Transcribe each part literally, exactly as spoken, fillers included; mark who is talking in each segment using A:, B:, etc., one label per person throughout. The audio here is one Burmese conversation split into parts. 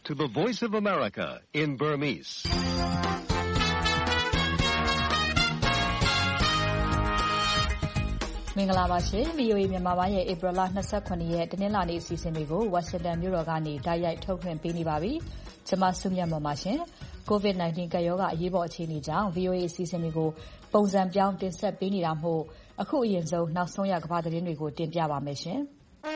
A: to the Voice of America in Burmese.
B: ။မင်္ဂလာပါရှင်။ V O A မြန်မာပိုင်းရဲ့ April လ ၂၇ ရက်တနင်္လာနေ့အစီအစဉ်တွေကို Washington မြို့တော်ကနေတိုက်ရိုက်ထုတ်လွှင့်ပေးနေပါပြီ။ကျွန်မစုမြတ်မွန်ပါရှင်။ COVID 19 ကပ်ရောဂါအရေးပေါ်အခြေအနေကြောင့် V O A အစီအစဉ်တွေကိုပုံစံပြောင်းတင်ဆက်ပေးနေတာမို့အခုအရင်ဆုံးနောက်ဆုံးရကမ္ဘာသတင်းတွေကိုတင်ပြပါမယ်ရှင်။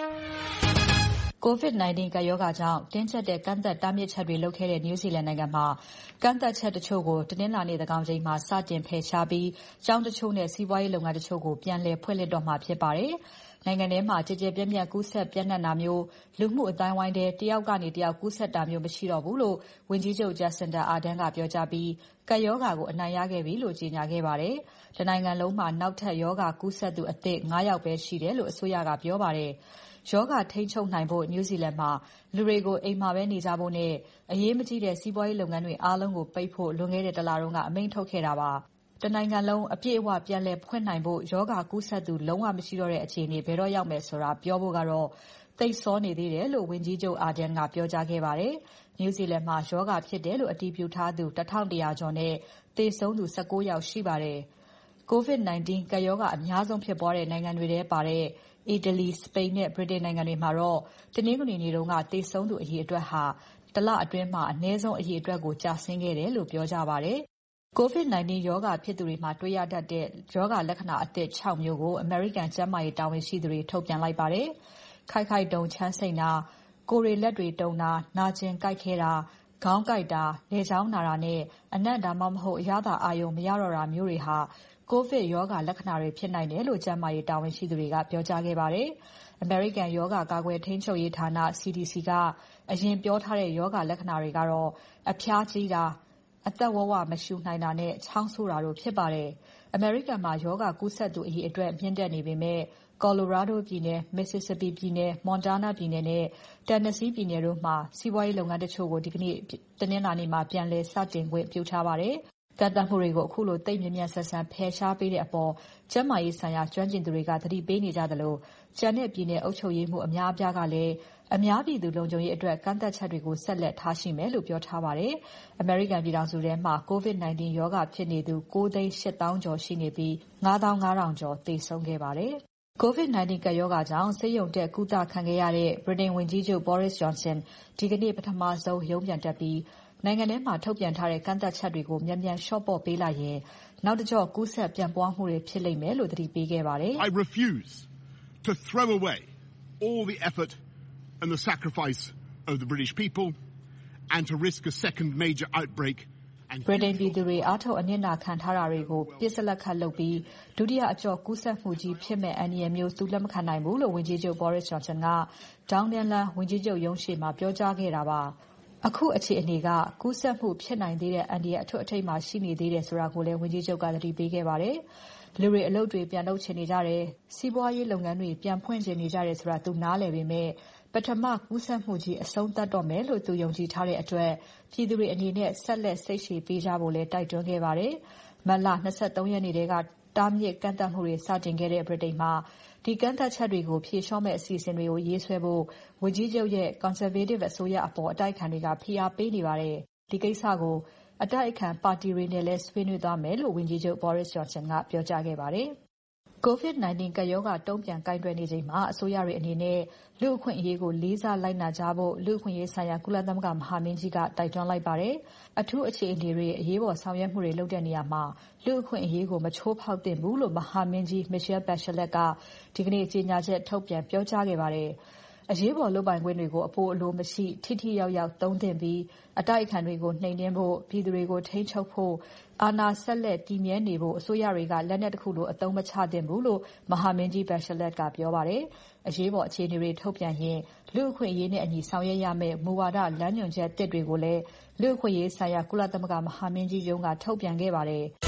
B: COVID 19 ကပ်ရောဂါကြောင့်တင်းကျပ်တဲ့ကန့်သက်တားမြစ်ချက်တွေလုပ်ခဲ့တဲ့ New Zealand နိုင်ငံမှာကန့်သက်ချက်တချို့ကိုတနင်္လာနေ့သန်းခေါင်ချိန်မှာစတင်ဖယ်ရှားပြီးကျောင်းတချို့နဲ့စီးပွားရေးလုပ်ငန်းတချို့ကိုပြန်လည်ဖွင့်လှစ်တော့မှာဖြစ်ပါတယ်။နိုင်ငံထဲမှာကြည်ကြဲပြန့်ပြန့်ကူးစက်ပြန့်နှံ့တာမျိုးလူမှုအတိုင်းဝိုင်းထဲတယောက်ကနေတယောက်ကူးစက်တာမျိုးမရှိတော့ဘူးလို့ဝန်ကြီးချုပ် Jacinda Ardern ကပြောကြားပြီးကပ်ရောဂါကိုအနိုင်ရခဲ့ပြီလို့ကြေညာခဲ့ပါတယ်။ဒီနိုင်ငံလုံးမှာနောက်ထပ်ရောဂါကူးစက်သူအသစ်၅ယောက်ပဲရှိတယ်လို့အစိုးရကပြောပါတယ်။ရောဂါထိန်းချုပ်နိုင်ဖို့ New Zealand မှာလူတွေကိုအိမ်မှာပဲနေကြဖို့နဲ့အရေးမကြီးတဲ့စီးပွားရေးလုပ်ငန်းတွေအားလုံးကိုပိတ်ဖို့လွန်ခဲ့တဲ့တလတုန်းကအမိန့်ထုတ်ခဲ့တာပါ။တနိုင်ငံလုံးအပြည့်အဝပြန်လည်ဖွင့်နိုင်ဖို့ရောဂါကူးစက်သူလုံးဝမရှိတော့တဲ့အခြေအနေဘယ်တော့ရောက်မယ်ဆိုတာပြောဖို့ကတော့သိပ်စောနေသေးတယ်လို့ဝန်ကြီးချုပ် Ardern ကပြောကြားခဲ့ပါတယ်။ New Zealand မှာရောဂါဖြစ်တယ်လို့အတည်ပြုထားသူတစ်ထောင်တစ်ရာကျော်နဲ့သေဆုံးသူ၁၉ယောက်ရှိပါတယ်။ COVID 19 ကပ်ရောဂါအများဆုံးဖြစ်ပွားတဲ့နိုင်ငံတွေထဲပါတဲ့အီတလီ၊စပိန်နဲ့ဗြိတိန်နိုင်ငံတွေမှာတော့တနင်္ဂနွေနေ့တုန်းကသေဆုံးသူအရေအတွက်ဟာတလအတွင်းမှာအနည်းဆုံးအရေအတွက်ကိုကျဆင်းခဲ့တယ်လို့ပြောကြပါတယ်။ COVID 19 ရောဂါဖြစ်သူတွေမှာတွေ့ရတတ်တဲ့ရောဂါလက္ခဏာအသစ်၆မျိုးကိုအမေရိကန်ကျန်းမာရေးတာဝန်ရှိသူတွေထုတ်ပြန်လိုက်ပါတယ်။ခိုက်ခိုက်တုန်ချမ်းစိမ့်တာ၊ကိုယ်တွေလက်တွေတုန်တာ၊နာကျင်ကိုက်ခဲတာ၊ခေါင်းကိုက်တာ၊လည်ချောင်းနာတာနဲ့အနံ့ဒါမှမဟုတ်အရသာအာရုံမရတော့တာမျိုးတွေဟာကိုဗစ်ရောဂါလက္ခဏာတွေဖြစ်နိုင်တယ်လို့ကျန်းမာရေးတာဝန်ရှိသူတွေကပြောကြားခဲ့ပါတယ်။ အမေရိကန်ရောဂါကာကွယ်ထိန်းချုပ်ရေးဌာန C D C ကအရင်ပြောထားတဲ့ရောဂါလက္ခဏာတွေကတော့အဖျားကြီးတာ၊အသက်ဝဝမရှူနိုင်တာနဲ့ချောင်းဆိုးတာတို့ဖြစ်ပါတယ်။အမေရိကန်မှာရောဂါကူးစက်သူအရေအတွက်မြင့်တက်နေပေမဲ့ Colorado ပြည်နယ်၊ Mississippi ပြည်နယ်၊ Montana ပြည်နယ်နဲ့ Tennessee ပြည်နယ်တို့မှာစီးပွားရေးလုပ်ငန်းတချို့ကိုဒီကနေ့တနင်္လာနေ့မှာပြန်လည်စတင်ခွင့်ပြုထားပါတယ်။ကန့်သတ်မှုတွေကိုအခုလိုသိပ်မြန်မြန်ဆန်ဆန်ဖယ်ရှားပေးတဲ့အပေါ်ကျန်းမာရေးဆိုင်ရာကျွမ်းကျင်သူတွေကသတိပေးနေကြသလိုကျန်တဲ့ပြည်နယ်အုပ်ချုပ်ရေးမှူးအများအပြားကလည်းအများပြည်သူလုံခြုံရေးအတွက်ကန့်သတ်ချက်တွေကိုဆက်လက်ထားရှိမယ်လို့ပြောထားပါတယ်။အမေရိကန်ပြည်ထောင်စုထဲမှာ COVID 19 ရောဂါဖြစ်နေသူ၉သိန်း၈သောင်းကျော်ရှိနေပြီး၅သောင်း၅ထောင်ကျော်သေဆုံးခဲ့ပါတယ်။ COVID 19 ကပ်ရောဂါကြောင့်ဆေးရုံတက်ကုသခံခဲ့ရတဲ့ဗြိတိန်ဝန်ကြီးချုပ် Boris Johnson ဒီကနေ့ပထမဆုံးရုံးပြန်တက်ပြီးနိုင်ငံထဲမှာထုတ်ပြန်ထားတဲ့ကန့်သတ်ချက်တွေကိုမြန်မြန်လျှော့ပေါ့ပေးလိုက်ရင်နောက်တကျော့ကူးစက်ပြန့်ပွားမှုတွေဖြစ်လိမ့်မယ်လို့သတိပေးခဲ့ပါတယ်။
C: I refuse to throw away all the effort and the sacrifice of the British people and to risk a second major outbreak
B: ဗြိတိန်ပြည်သူတွေအားထုတ်အနစ်နာခံထားတာတွေကိုပြစ်စလက်ခတ်လုပ်ပြီးဒုတိယအကျော့ကူးစက်မှုကြီးဖြစ်မဲ့အန္တရာယ်မျိုးသူလက်မခံနိုင်ဘူးလို့ဝန်ကြီးချုပ် Boris Johnson က Downing လမ်းဝန်ကြီးချုပ်ရုံးရှေ့မှာပြောကြားခဲ့တာပါ။အခုအခြေအနေကကူးစက်မှုဖြစ်နိုင်သေးတဲ့အန္တရာယ်အထွတ်အထိပ်မှာရှိနေသေးတယ်ဆိုတာကိုလည်းဝန်ကြီးချုပ်ကသတိပေးခဲ့ပါတယ်။လူတွေအလုပ်တွေပြန်လုပ်ချင်နေကြတယ်။စီးပွားရေးလုပ်ငန်းတွေပြန်ဖွင့်ချင်နေကြတယ်ဆိုတာသူနားလည်ပေမဲ့ပထမကူးစက်မှုကြီးအဆုံးသတ်တော့မယ်လို့သူယုံကြည်ထားတဲ့အတွက်ပြည်သူတွေအနေနဲ့ဆက်လက်စိတ်ရှည်ပေးကြဖို့လည်းတိုက်တွန်းခဲ့ပါတယ်။မတ်လ၂၃ရက်နေ့ကတားမြစ်ကန့်သတ်မှုတွေစတင်ခဲ့တဲ့ဗြိတိန်မှာဒီကန့်သတ်ချက်တွေကိုဖြေလျှော့မဲ့အစီအစဉ်တွေကိုရေးဆွဲဖို့ဝန်ကြီးချုပ်ရဲ့ Conservative အစိုးရအပေါ်အတိုက်အခံတွေကဖိအားပေးနေပါတယ်။ဒီကိစ္စကိုအတိုက်အခံပါတီတွေနဲ့လည်းဆွေးနွေးသွားမယ်လို့ဝန်ကြီးချုပ် Boris Johnson ကပြောကြားခဲ့ပါတယ်။ COVID 19 ကပ်ရောဂါတုံ့ပြန်ကိုင်တွယ်နေချိန်မှာအစိုးရတွေအနေနဲ့လူ့အခွင့်အရေးကိုလေးစားလိုက်နာကြဖို့လူ့အခွင့်အရေးဆိုင်ရာကုလသမဂ္ဂမဟာမင်းကြီးကတိုက်တွန်းလိုက်ပါတယ်။အထူးအခြေအနေတွေအရေးပေါ်ဆောင်ရွက်မှုတွေလုပ်တဲ့နေရာမှာလူ့အခွင့်အရေးကိုမချိုးဖောက်သင့်ဘူးလို့မဟာမင်းကြီး Michelle Bachelet ကဒီကနေ့ကြေညာချက်ထုတ်ပြန်ပြောကြားခဲ့ပါတယ်။အရေးပေါ်လုပ်ပိုင်ခွင့်တွေကိုအပိုအလိုမရှိထိထိရောက်ရောက်သုံးသင့်ပြီးအတိုက်အခံတွေကိုနှိမ်နင်းဖို့ပြည်သူတွေကိုထိန်းချုပ်ဖို့အာဏာဆက်လက်တည်မြဲနေဖို့အစိုးရတွေကလက်နက်တခုလိုအသုံးမချသင့်ဘူးလို့မဟာမင်းကြီး Bachelet ကပြောပါတယ်။အရေးပေါ်အခြေအနေတွေထုတ်ပြန်ရင်လူ့အခွင့်အရေးနဲ့အညီဆောင်ရွက်ရမယ့်မူဝါဒလမ်းညွှန်ချက်သစ်တွေကိုလည်းလူ့အခွင့်အရေးဆိုင်ရာကုလသမဂ္ဂမဟာမင်းကြီးရုံးကထုတ်ပြန်ခဲ့ပါတယ်။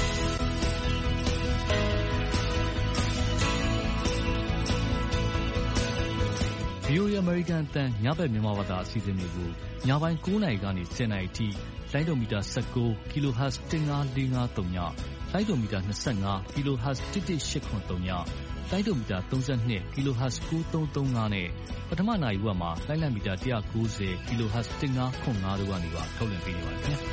A: V
D: V O A American အသံညဘက်မြန်မာဘာသာအစီအစဉ်တွေကိုညပိုင်း၉နာရီကနေ၁၀နာရီထိလိုင်းဒိုမီတာ၁၉ kilohertz တစ်ငါးလေးငါးသုံးညလိုင်းဒိုမီတာ၂၅ kilohertz တစ်တစ်ရှစ်ခွန်သုံးညလိုင်းဒိုမီတာ၃၂ kilohertz ၉သုံးသုံးငါနဲ့ပထမနာရီဝက်မှာလိုင်းလံမီတာ၁၉၀ kilohertz တစ်ငါးခွန်ငါတို့ကနေပါထုတ်လွှင့်ပေးနေပါတယ်ခင်ဗျာ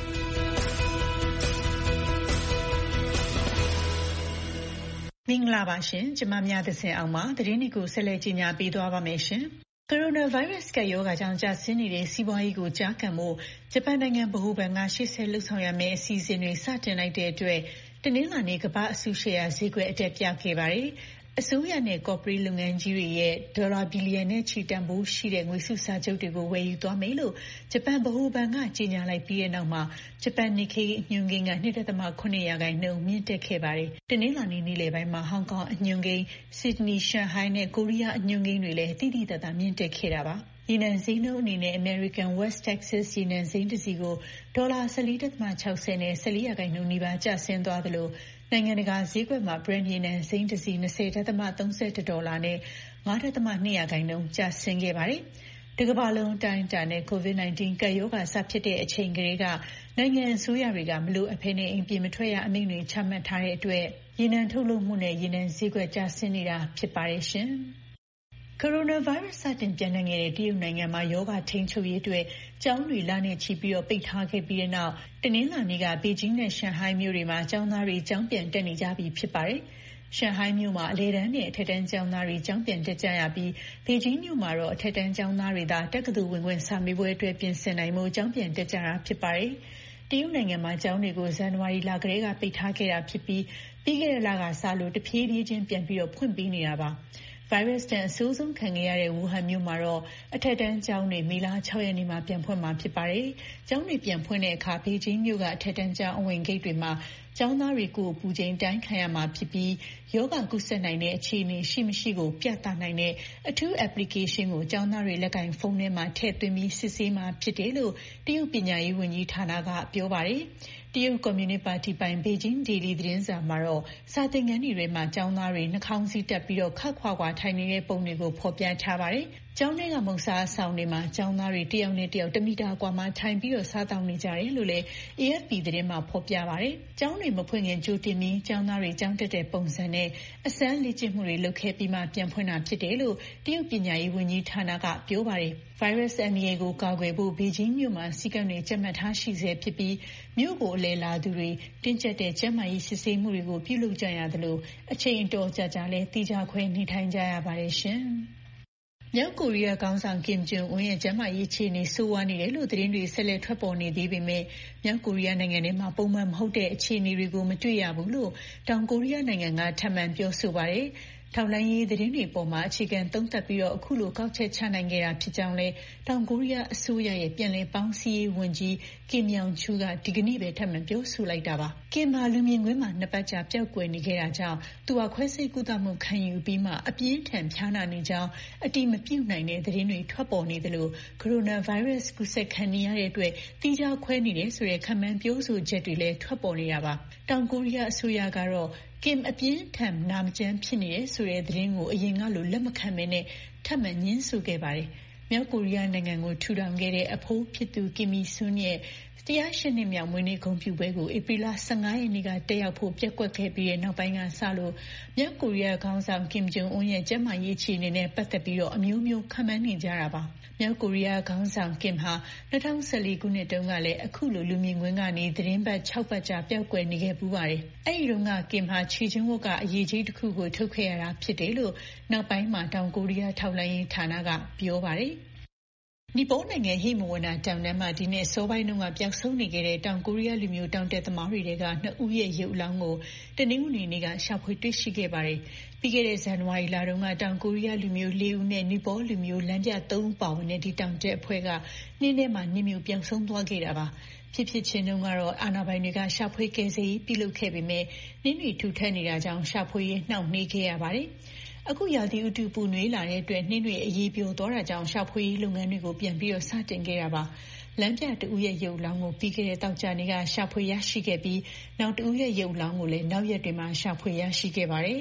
E: မင်္ဂလာပါရှင်ကျမမြတ်သစင်အောင်ပါသတင်းတွေကိုဆက်လက်ကြီးညာပေးသွားပါမယ်ရှင်ကိုရိုနာဗိုင်းရပ်စ်ကရောဂါကြောင့်ကြာဆင်းနေတဲ့စီးပွားရေးကိုကြားကန်မှုဂျပန်နိုင်ငံဗဟိုဘဏ်ကရှေ့ဆက်လှုပ်ဆောင်ရမယ့်အစီအစဉ်တွေစတင်လိုက်တဲ့အတွက်တနင်္လာနေ့ကမ္ဘာအစုရှယ်ယာဈေးကွက်အတက်ပြခဲ့ပါတယ်အစိုးရနဲ့ကော်ပိုရေးလုပ်ငန်းကြီးတွေရဲ့ဒေါ်လာဘီလီယံနဲ့ချီတန်ဖိုးရှိတဲ့ငွေစုစာချုပ်တွေကိုဝယ်ယူသွားမယ်လို့ဂျပန်ဗဟိုဘဏ်ကကြေညာလိုက်ပြီးတဲ့နောက်မှာဂျပန်နစ်ခေအညွှန်းကိန်းက ၂.၇ ရာခိုင်နှုန်းမြင့်တက်ခဲ့ပါတယ်။တနင်္လာနေ့နေ့လယ်ပိုင်းမှာဟောင်ကောင်အညွှန်းကိန်း၊ဆစ်ဒနီ၊ရှန်ဟိုင်းနဲ့ကိုရီးယားအညွှန်းကိန်းတွေလည်းတိတိတတ်တာမြင့်တက်ခဲ့တာပါ။ရေနံဈေးနှုန်းအနေနဲ့ American West Texas ရေနံစိမ်းတစ်စီကိုဒေါ်လာ ၁၄.၆၀ နဲ့ ၁၄ ရာခိုင်နှုန်းနီးပါးကျဆင်းသွားသလိုနိုင်ငံတကာဈေးကွက်မှာ Brent ရေနံစိမ်းတစ်စီ ၂၀.၃၁ ဒေါ်လာနဲ့ ၅.၂ ရာခိုင်နှုန်းကျဆင်းခဲ့ပါတယ်။တစ်ကမ္ဘာလုံးအတိုင်းအတာနဲ့ ကိုဗစ် ၁၉ ကပ်ရောဂါစဖြစ်တဲ့အချိန်ကလေးကနိုင်ငံအစိုးရတွေကမလိုအပ်ဘဲနဲ့အိမ်ပြင်မထွက်ရအမိန့်တွေချမှတ်ထားတဲ့အတွက်ရေနံထုတ်လုပ်မှုနဲ့ရေနံဈေးကွက်ကျဆင်းနေတာဖြစ်ပါတယ်ရှင်။ကိုရိုနာဗိုင်းရပ်စ်စတင်ပြန့်နှံ့ခဲ့တဲ့တရုတ်နိုင်ငံမှာရောဂါထိန်းချုပ်ရေးအတွက်ကျောင်းတွေလနဲ့ချီပြီးတော့ပိတ်ထားခဲ့ပြီးတဲ့နောက်တနင်္လာနေ့ကဘေကျင်းနဲ့ရှန်ဟိုင်းမြို့တွေမှာကျောင်းသားတွေကျောင်းပြန်တက်နေကြပြီဖြစ်ပါတယ်။ရှန်ဟိုင်းမြို့မှာအလယ်တန်းနဲ့အထက်တန်းကျောင်းသားတွေကျောင်းပြန်တက်ကြရပြီးဘေကျင်းမြို့မှာတော့အထက်တန်းကျောင်းသားတွေသာတက္ကသိုလ်ဝင်ခွင့်စာမေးပွဲအတွက်ပြင်ဆင်နိုင်မှုကျောင်းပြန်တက်ကြတာဖြစ်ပါတယ်။တရုတ်နိုင်ငံမှာကျောင်းတွေကိုဇန်နဝါရီလကတည်းကပိတ်ထားခဲ့တာဖြစ်ပြီးပြီးခဲ့တဲ့လကစလို့တဖြည်းဖြည်းချင်းပြန်ပြီးတော့ဖွင့်ပေးနေတာပါ။ဗိုင်းရပ်စ်တန်အဆိုးဆုံးခံခဲ့ရတဲ့ဝူဟန်မြို့မှာတော့အထက်တန်းကျောင်းတွေမေလ၆ရက်နေ့မှာပြန်ဖွင့်မှာဖြစ်ပါတယ်။ကျောင်းတွေပြန်ဖွင့်တဲ့အခါဘေကျင်းမြို့ကအထက်တန်းကျောင်းအဝင်ဂိတ်တွေမှာကျောင်းသားတွေကိုပူချိန်တိုင်းခံရမှာဖြစ်ပြီးယောဂကုသနိုင်တဲ့အခြေအနေရှိမရှိကိုပြသနိုင်တဲ့အထူး application ကိုကျောင်းသားတွေလက်ကင်ဖုန်းထဲမှာထည့်သွင်းပြီးစစ်ဆေးမှာဖြစ်တယ်လို့တရုတ်ပညာရေးဝန်ကြီးဌာနကပြောပါတယ်။တရုတ်ကွန်မြူနစ်ပါတီပိုင်ဘေကျင်းဒေလီသတင်းစာမှာတော့စာသင်ခန်းတွေမှာကျောင်းသားတွေနှာခေါင်းစည်းတပ်ပြီးတော့ခက်ခွာခွာထိုင်နေတဲ့ပုံတွေကိုဖော်ပြထားပါတယ်။ကျောင်းထဲကမုတ်စားဆောင်တွေမှာကျောင်းသားတွေတယောက်နဲ့တယောက်တမီတာကွာမှထိုင်ပြီးတော့စားတောင်းနေကြတယ်လို့လည်း A F P သတင်းမှာဖော်ပြပါတယ်။ကျောင်းတွေမဖွင့်ခင်ကြိုတင်ပြီးကျောင်းသားတွေကျောင်းတက်တဲ့ပုံစံနဲ့အစမ်းလေ့ကျင့်မှုတွေလုပ်ခဲ့ပြီးမှပြန်ဖွင့်တာဖြစ်တယ်လို့တရုတ်ပညာရေးဝန်ကြီးဌာနကပြောပါတယ်။ဗိုင်းရပ်စ်အန္တရာယ်ကိုကာကွယ်ဖို့ဘေကျင်းမြို့မှာစည်းကမ်းတွေကျင့်မှတ်ထားရှိဆဲဖြစ်ပြီးမြို့ကိုအလည်လာသူတွေတင်းကျပ်တဲ့ကျန်းမာရေးစစ်ဆေးမှုတွေကိုပြုလုပ်ကြရသလိုအချိန်အတော်ကြာကြာလဲတိကျခွဲနေထိုင်ကြရပါတယ်ရှင်။မြောက်ကိုရီးယားခေါင်းဆောင်ကင်ဂျုံအွန်းရဲ့ကျန်းမာရေးအခြေအနေဆိုးဝါးနေတယ်လို့သတင်းတွေဆက်လက်ထွက်ပေါ်နေသေးပေမဲ့မြောက်ကိုရီးယားနိုင်ငံထဲမှာပုံမှန်မဟုတ်တဲ့အခြေအနေတွေကိုမတွေ့ရဘူးလို့တောင်ကိုရီးယားနိုင်ငံကထပ်မံပြောဆိုပါတယ်။ထောက်လှမ်းရေးသတင်းတွေပေါ်မှာအခြေခံသုံးသပ်ပြီးတော့အခုလိုကောက်ချက်ချနိုင်ခဲ့တာဖြစ်ကြောင်းလဲတောင်ကိုရီးယားအစိုးရရဲ့ပြည်လည်ပေါင်းစည်းရေးဝန်ကြီးကင်မြောင်ချူကဒီကနေ့ပဲထပ်မံပြောဆိုလိုက်တာပါ။ကင်မာလူမြင်ကွင်းမှာနှစ်ပတ်ကြာပျောက်ကွယ်နေခဲ့တာကြောင့်သူဟာခွဲစိတ်ကုသမှုခံယူပြီးမှအပြင်းထန်ဖျားနာနေကြောင်းအတိမပြုတ်နိုင်တဲ့သတင်းတွေထွက်ပေါ်နေသလိုကိုရိုနာဗိုင်းရပ်စ်ကူးစက်ခံနေရတဲ့အတွက်တိကျခွဲနေတယ်ဆိုတဲ့ခန့်မှန်းပြောဆိုချက်တွေလည်းထွက်ပေါ်နေတာပါ။တောင်ကိုရီးယားအစိုးရကတော့ကင်အပြင်းထန်နာမကျန်းဖြစ်နေတယ်ဆိုတဲ့သတင်းကိုအရင်ကလိုလက်မခံဘဲနဲ့ထပ်မံညှင်းဆိုခဲ့ပါတယ်။မြောက်ကိုရီးယားနိုင်ငံကိုထူထောင်ခဲ့တဲ့အဖိုးဖြစ်သူကင်မီဆွန်းရဲ့တရားရှင်နှစ်မြောက်မွေးနေ့ဂုဏ်ပြုပွဲကိုဧပြီလ၁၅ရက်နေ့ကတက်ရောက်ဖို့ပြက်ကွက်ခဲ့ပြီးတဲ့နောက်ပိုင်းကစလို့မြောက်ကိုရီးယားခေါင်းဆောင်ကင်ဂျုံအွန်းရဲ့ကျန်းမာရေးအခြေအနေနဲ့ပတ်သက်ပြီးတော့အမျိုးမျိုးခန့်မှန်းနေကြတာပါ။မြောက်ကိုရီးယားခေါင်းဆောင်ကင်ဟာ၂၀၁၄ခုနှစ်တုန်းကလည်းအခုလိုလူမြင်ကွင်းကနေသတင်းပတ်၆ပတ်ကြာပျောက်ကွယ်နေခဲ့ပူးပါတယ်။အဲဒီတုန်းကကင်ဟာခြေချင်းဝတ်ကအရေးကြီးတစ်ခုကိုထုတ်ခဲ့ရတာဖြစ်တယ်လို့နောက်ပိုင်းမှာတောင်ကိုရီးယားထောက်လှမ်းရေးဌာနကပြောပါတယ်။နီပေါနိုင်ငံဟိမဝန္တာတောင်တန်းမှာဒီနေ့စောပိုင်းတုန်းကပျောက်ဆုံးနေခဲ့တဲ့တောင်ကိုရီးယားလူမျိုးတောင်တက်သမားတွေကနှစ်ဦးရဲ့ရုပ်အလောင်းကိုတနင်္ဂနွေနေ့ကရှာဖွေတွေ့ရှိခဲ့ပါတယ်။ပြီးခဲ့တဲ့ဇန်နဝါရီလတုန်းကတောင်ကိုရီးယားလူမျိုးလေးဦးနဲ့နီပေါလူမျိုးလမ်းပြသုံးဦးပါဝင်တဲ့ဒီတောင်တက်အဖွဲ့ကနှင်းထဲမှာနှင်းမြုပ်ပျောက်ဆုံးသွားခဲ့တာပါ။ဖြစ်ဖြစ်ချင်းတုန်းကတော့အာဏာပိုင်တွေကရှာဖွေကယ်ဆယ်ရေးပြုလုပ်ခဲ့ပေမဲ့နှင်းတွေထူထပ်နေတာကြောင့်ရှာဖွေရေးနှောင့်နှေးခဲ့ရပါတယ်။အခုရာသီဥတုပူနွေးလာတဲ့အတွက်နှင်းတွေအရေးပြိုသွားတာကြောင့်ရှာဖွေရေးလုပ်ငန်းတွေကိုပြန်ပြီးတော့စတင်ခဲ့တာပါ။လမ်းပြတဦးရဲ့ရုပ်လောင်းကိုပြီးခဲ့တဲ့တောက်ကြနေ့ကရှာဖွေရရှိခဲ့ပြီးနောက်တဦးရဲ့ရုပ်လောင်းကိုလည်းနောက်ရက်တွေမှာရှာဖွေရရှိခဲ့ပါတယ်။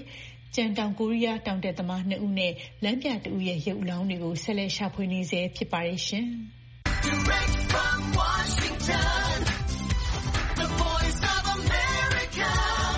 E: ကျန်တောင်ကိုရီးယားတောင်တက်သမားနှစ်ဦးနဲ့လမ်းပြတဦးရဲ့ရုပ်အလောင်းတွေကိုဆက်လက်ရှာဖွေနေဆဲဖြစ်ပါတယ်ရှင်။ Direct from Washington, the voice of America,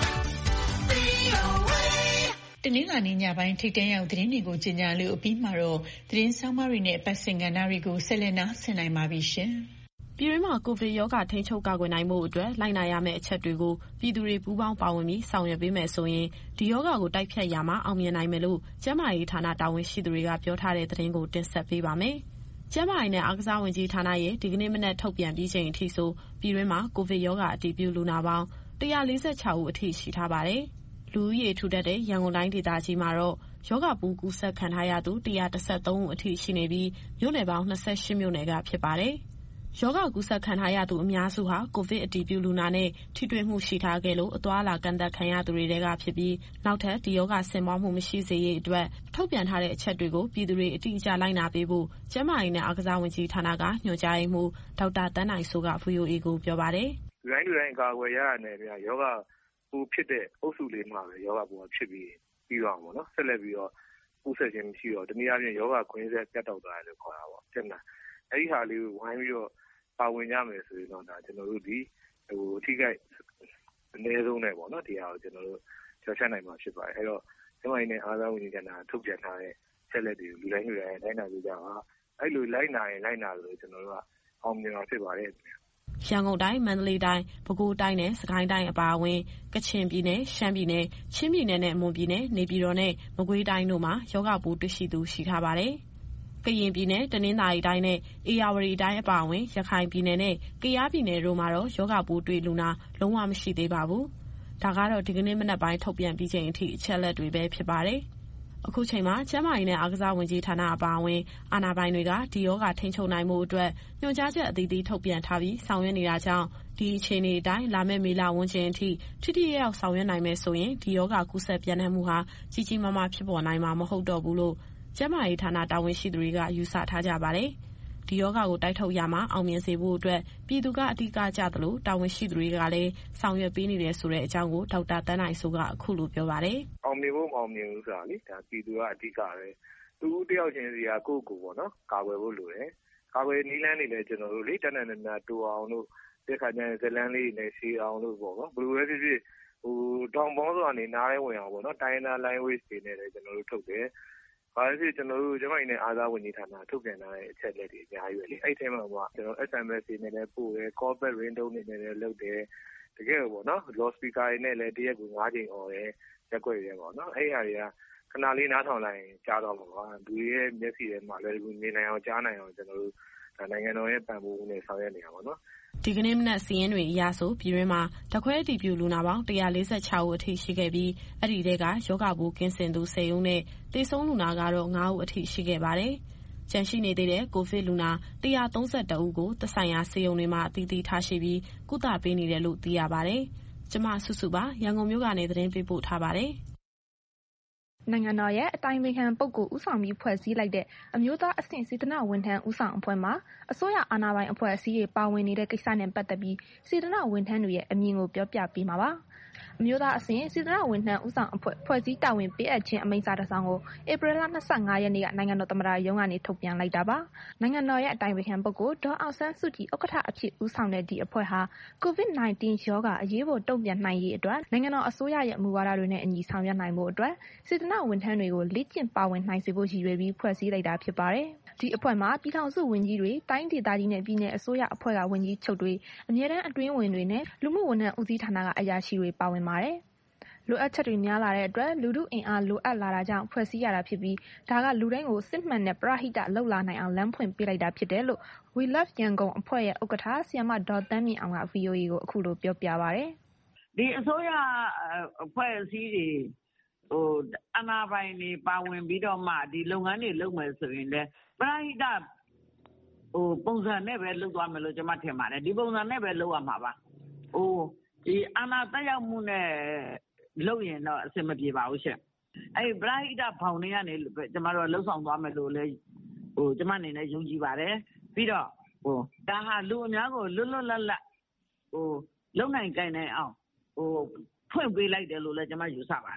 E: V O A တနင်္လာနေ့ညပိုင်းထိပ်တန်းရောက်သတင်းတွေကိုကြီးညာလို့အပြီးမှာတော့သတင်းဆောင်မတွေနဲ့ပတ်စင်ကဏ္ဍတွေကိုဆက်လက်နားဆင်နိုင်ပါပြီရှင်။
F: ပြည်တွင်းမှာကိုဗစ်ရောဂါထိန်းချုပ်ကာကွယ်နိုင်ဖို့အတွက်လိုက်နာရမယ့်အချက်တွေကိုပြည်သူတွေပူးပေါင်းပါဝင်ပြီးဆောင်ရွက်ပေးမယ်ဆိုရင်ဒီရောဂါကိုတိုက်ဖျက်ရာမှာအောင်မြင်နိုင်မယ်လို့ကျန်းမာရေးဌာနတာဝန်ရှိသူတွေကပြောထားတဲ့သတင်းကိုတင်ဆက်ပေးပါမယ်။ကျန်းမာရေးနဲ့အားကစားဝန်ကြီးဌာနရဲ့ဒီကနေ့မနက်ထုတ်ပြန်ပြီးချိန်အထိဆိုပြည်တွင်းမှာကိုဗစ်ရောဂါအတည်ပြုလူနာပေါင်း၁၄၆ဦးအထိရှိထားပါတယ်။လူဦးရေထူထပ်တဲ့ရန်ကုန်တိုင်းဒေသကြီးမှာတော့ရောဂါပိုးကူးစက်ခံထားရသူ၁၁၃ဦးအထိရှိနေပြီးမြို့နယ်ပေါင်း၂၈မြို့နယ်ကဖြစ်ပါတယ်။ရောဂါကူးစက်ခံထားရသူအများစုဟာကိုဗစ်အတည်ပြုလူနာနဲ့ထိတွေ့မှုရှိထားခဲ့လို့အသွားအလာကန့်သတ်ခံရသူတွေတဲကဖြစ်ပြီးနောက်ထပ်ဒီရောဂါဆင်ပွားမှုမရှိစေရေးအတွက်ထုတ်ပြန်ထားတဲ့အချက်တွေကိုပြည်သူတွေအတိအကျလိုက်နာပေးဖို့ကျန်းမာရေးနဲ့အားကစားဝန်ကြီးဌာနကညွှန်ကြားရေးမှူးဒေါက်တာသန်းနိုင်စိုးက ဗွီအိုအေကိုပြောပါတယ်
G: ။လူတိုင်းလူတိုင်းကာကွယ်ရရတဲ့ဗျာရောဂါပိုးဖြစ်တဲ့အုပ်စုလေးမှာပဲရောဂါပိုးဖြစ်ပြီးပြီးတော့ပေါ့နော်ဆက်လက်ပြီးတော့ကူးစက်ခြင်းမရှိတော့တနည်းအားဖြင့်ရောဂါခွင့်ဆက်ပြတ်တောက်သွားတယ်လို့ခေါ်တာပေါ့ကျန်တာအဲ့ဒီဟာလေးကိုဝိုင်းပြီးတော့ပါဝင်ကြမယ်ဆိုရင်တော့ဒါကျွန်တော်တို့ဒီဟိုအထိကိအနည်းဆုံးနဲ့ပေါ့နော်ဒီဟာကိုကျွန်တော်တို့ကျော်ဆက်နိုင်မှာဖြစ်ပါတယ်အဲ့တော့ကျမနဲ့အားသာဝန်ကြီးဌာနထုတ်ပြန်ထားတဲ့ဆက်လက်တွေကိုလူတိုင်းလူတိုင်းလိုက်နာကြကြပါအဲ့လိုလိုက်နာရင်လိုက်နာလို့ကျွန်တော်တို့ကအောင်မြင်မှာဖြစ်ပါတယ်
F: ရန်ကုန်တိုင်းမန္တလေးတိုင်းပဲခူးတိုင်းနဲ့စကိုင်းတိုင်းအပါအဝင်ကချင်ပြည်နယ်ရှမ်းပြည်နယ်ချင်းပြည်နယ်နဲ့မွန်ပြည်နယ်နေပြည်တော်နဲ့မကွေးတိုင်းတို့မှာရောဂါပိုးတွေ့ရှိသူရှိထားပါတယ်။ကရင်ပြည်နယ်တနင်္သာရီတိုင်းနဲ့အေရဝတီတိုင်းအပါအဝင်ရခိုင်ပြည်နယ်နဲ့ကယားပြည်နယ်တို့မှာတော့ရောဂါပိုးတွေ့လူနာလုံးဝမရှိသေးပါဘူး။ဒါကတော့ဒီကနေ့မနက်ပိုင်းထုတ်ပြန်ပြီးချိန်အထိအချက်လက်တွေပဲဖြစ်ပါတယ်။အခုချိန်မှာကျန်းမာရေးနဲ့အားကစားဝန်ကြီးဌာနအပါအဝင်အာဏာပိုင်တွေကဒီရောဂါထိန်းချုပ်နိုင်မှုအတွက်ညွှန်ကြားချက်အသီးသီးထုတ်ပြန်ထားပြီးဆောင်ရွက်နေတာကြောင့်ဒီအခြေအနေအတိုင်းလာမယ့်မေလဝန်းကျင်အထိထိထိရောက်ရောက်ဆောင်ရွက်နိုင်မယ်ဆိုရင်ဒီရောဂါကူးစက်ပြန့်နှံ့မှုဟာကြီးကြီးမားမားဖြစ်ပေါ်နိုင်မှာမဟုတ်တော့ဘူးလို့ကျန်းမာရေးဌာနတာဝန်ရှိသူတွေကယူဆထားကြပါတယ်။ဒီရောဂါကိုတိုက်ထုတ်ရမှာအောင်မြင်စေဖို့အတွက်ပြည်သူကအဓိကကျသလိုတာဝန်ရှိသူတွေကလည်းဆောင်ရွက်ပေးနေတယ်ဆိုတဲ့အကြောင်းကိုဒေါက်တာသန်းနိုင်စိုးကအခုလိုပြောပါတယ်
G: ။အောင်မြင်ဖို့မအောင်မြင်ဘူးဆိုတာလေဒါပြည်သူကအဓိကပဲသူတယောက်ချင်းစီကကိုယ့်ကိုယ်ပေါ့နော်ကာကွယ်ဖို့လိုတယ်။ကာကွယ်နည်းလမ်းတွေလည်းကျွန်တော်တို့လေတန်းတန်းများတူအောင်လို့ဒီခါကျရင်ဇလန်းလေးနဲ့ရှေးအောင်လို့ပေါ့နော်ဘယ်လိုပဲဖြစ်ဖြစ်ဟိုတောင်ပေါင်းစွာနေနားရဲဝင်အောင်ပေါ့နော်တိုင်းနာ line waste တွေနဲ့လည်းကျွန်တော်တို့ထုတ်တယ်။ဘာလို့လဲကျွန်တော်တို့ကျမကြီးနဲ့အားသာဝန်ကြီးဌာနထုတ်ပြန်ထားတဲ့အချက်လက်တွေအများကြီးပဲလေအဲ့ဒီထဲမှာကကျွန်တော် S M S တွေနဲ့လည်းပို့တယ် corporate ringtone တွေနဲ့လည်းလုပ်တယ်တကယ်ပေါ့နော် loud speaker တွေနဲ့လည်းတရက်ကို၅ချိန်អော်တယ်ရက်ွက်ရဲပေါ့နော်အဲ့ဒီဟာတွေကခဏလေးနားထောင်လိုက်ရင်ကြားတော့မှာပါလူတွေရဲ့မျက်စိထဲမှာလည်းမြင်နိုင်အောင်ကြားနိုင်အောင်ကျွန်တော်တို့နိုင်ငံတော်ရဲ့ပံ့ပိုးမှုနဲ့ဆောင်ရွက်နေတာပေါ့နော်
F: ဒီကနေ့မနက်စီးရင်တွေအရဆိုပြည်တွင်းမှာတခွဲအတည်ပြုလူနာပေါင်း၁၄၆ဦးအထိရှိခဲ့ပြီးအဲ့ဒီတဲကယောဂပိုးကင်းစင်သူ၁၀ဦးနဲ့သေဆုံးလူနာကတော့၅ဦးအထိရှိခဲ့ပါတယ်။ကျန်ရှိနေသေးတဲ့ကိုဗစ်လူနာ၁၃၁ဦးကိုသက်ဆိုင်ရာဆေးရုံတွေမှာအသီးသီးထားရှိပြီးကုသပေးနေတယ်လို့သိရပါတယ်။ကျမစုစုပါရန်ကုန်မြို့ကနေသတင်းပေးပို့ထားပါတယ်။
H: နိုင်ငံတော်ရဲ့အတိုင်ပင်ခံပုဂ္ဂိုလ်ဦးဆောင်ပြီးဖွဲ့စည်းလိုက်တဲ့အမျိုးသားအဆင့်စေတနာဝန်ထမ်းဦးဆောင်အဖွဲ့မှာအစိုးရအာဏာပိုင်အဖွဲ့အစည်းတွေပါဝင်နေတဲ့ကိစ္စနဲ့ပတ်သက်ပြီးစေတနာဝန်ထမ်းတွေရဲ့အမြင်ကိုပြောပြပေးမှာပါ။အမျိုးသားအဆင့်စေတနာဝန်ထမ်းဦးဆောင်အဖွဲ့ဖွဲ့စည်းတာဝန်ပေးအပ်ခြင်းအမိန့်စာတစ်စောင်ကိုဧပြီလ၂၅ရက်နေ့ကနိုင်ငံတော်သမ္မတရုံးကနေထုတ်ပြန်လိုက်တာပါ။နိုင်ငံတော်ရဲ့အတိုင်ပင်ခံပုဂ္ဂိုလ်ဒေါ်အောင်ဆန်းစုကြည်ဥက္ကဋ္ဌအဖြစ်ဦးဆောင်တဲ့ဒီအဖွဲ့ဟာကိုဗစ်၁၉ ရောဂါအရေးပေါ်တုံ့ပြန်နိုင်ရေးအတွက်နိုင်ငံတော်အစိုးရရဲ့မူဝါဒတွေနဲ့အညီဆောင်ရွက်နိုင်ဖို့အတွက်စေတနာဝန်ထမ်းတွေကိုလေ့ကျင့်ပါဝင်နိုင်စေဖို့ရည်ရွယ်ပြီးဖွဲ့စည်းလိုက်တာဖြစ်ပါတယ်။ဒီအဖွဲ့မှာပြည်ထောင်စုဝန်ကြီးတွေတိုင်းဒေသကြီးနဲ့ပြည်내အစိုးရအဖွဲ့ကဝန်ကြီးချုပ်တွေအမြဲတမ်းအတွင်းဝင်တွေနဲ့လူမှုဝန်ထမ်းဦးစီးဌာနကအရာရှိတွေပါဝင်ပါတယ်။လိုအပ်ချက်တွေများလာတဲ့အတွက်လူထုအင်အားလိုအပ်လာတာကြောင့်ဖွဲ့စည်းရတာဖြစ်ပြီးဒါကလူတိုင်းကိုစစ်မှန်တဲ့ပရဟိတလှုပ်လာနိုင်အောင်လမ်းဖွင့်ပေးလိုက်တာဖြစ်တယ်လို့ We Love Yangon အဖွဲ့ရဲ့ဥက္ကဋ္ဌဆီယမဒေါ်သန်းမြင့်အောင်က ဗွီအိုအေကိုအခုလိုပြောပြပါဗျ
I: ။ဒီအစိုးရအဖွဲ့အစည်းတွေဟိုအနာပိုင်တွေပါဝင်ပြီးတော့မှဒီလုပ်ငန်းတွေလုပ်မယ်ဆိုရင်လည်းပရဟိတဟိုပုံစံနဲ့ပဲလုပ်သွားမယ်လို့ကျွန်မထင်ပါတယ်ဒီပုံစံနဲ့ပဲလုပ်ရမှာပါဟိုဒီအာဏာတက်ရောက်မှုနဲ့လုပ်ရင်တော့အဆင်မပြေပါဘူးရှင့်အဲ့ပရဟိတဖောင်တွေကနေကျွန်မတို့လှုပ်ဆောင်သွားမယ်လို့လည်းဟိုကျွန်မအနေနဲ့ယုံကြည်ပါတယ်ပြီးတော့ဟိုဒါဟာလူအများကိုလွတ်လွတ်လပ်လပ်ဟိုလုံနိုင်ကြနိုင်အောင်ဟိုဖွင့်ပေးလိုက်တယ်လို့လည်းကျွန်မယူဆပါတယ်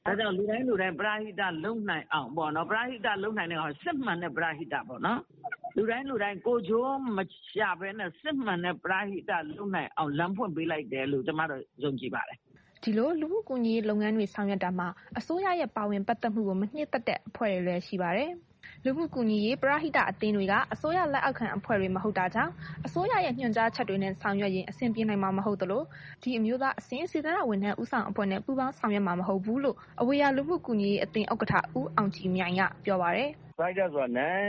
I: ။ဒါကြောင့်လူတိုင်းလူတိုင်းပရဟိတလုပ်နိုင်အောင်ပေါ့နော်။ပရဟိတလုပ်နိုင်တဲ့ဟာစစ်မှန်တဲ့ပရဟိတပေါ့နော်။လူတိုင်းလူတိုင်းကိုယ်ကျိုးမရှာဘဲနဲ့စစ်မှန်တဲ့ပရဟိတလုပ်နိုင်အောင်လမ်းဖွင့်ပေးလိုက်တယ်လို့ကျမတို့ယုံကြည်ပါတယ်
H: ။ဒီလိုလူမှုကူညီရေးလုပ်ငန်းတွေဆောင်ရွက်တာမှာအစိုးရရဲ့ပါဝင်ပတ်သက်မှုကိုမနှစ်သက်တဲ့အဖွဲ့တွေလည်းရှိပါတယ်။လူမှုကူညီရေးပရဟိတအသင်းတွေကအစိုးရလက်အောက်ခံအဖွဲ့တွေမဟုတ်တာကြောင့်အစိုးရရဲ့ညွှန်ကြားချက်တွေနဲ့ဆောင်ရွက်ရင်အဆင်ပြေနိုင်မှာမဟုတ်သလိုဒီအမျိုးသားအစဉ်စေတနာဝန်ထမ်းဦးဆောင်အဖွဲ့နဲ့ပူးပေါင်းဆောင်ရွက်မှာမဟုတ်ဘူးလို့အဝေယလူမှုကူညီရေးအသင်းဥက္ကဋ္ဌဦးအောင်ကြည်မြိုင်ကပြောပါတယ်
J: ။ပရဟိတဆိုတာနန်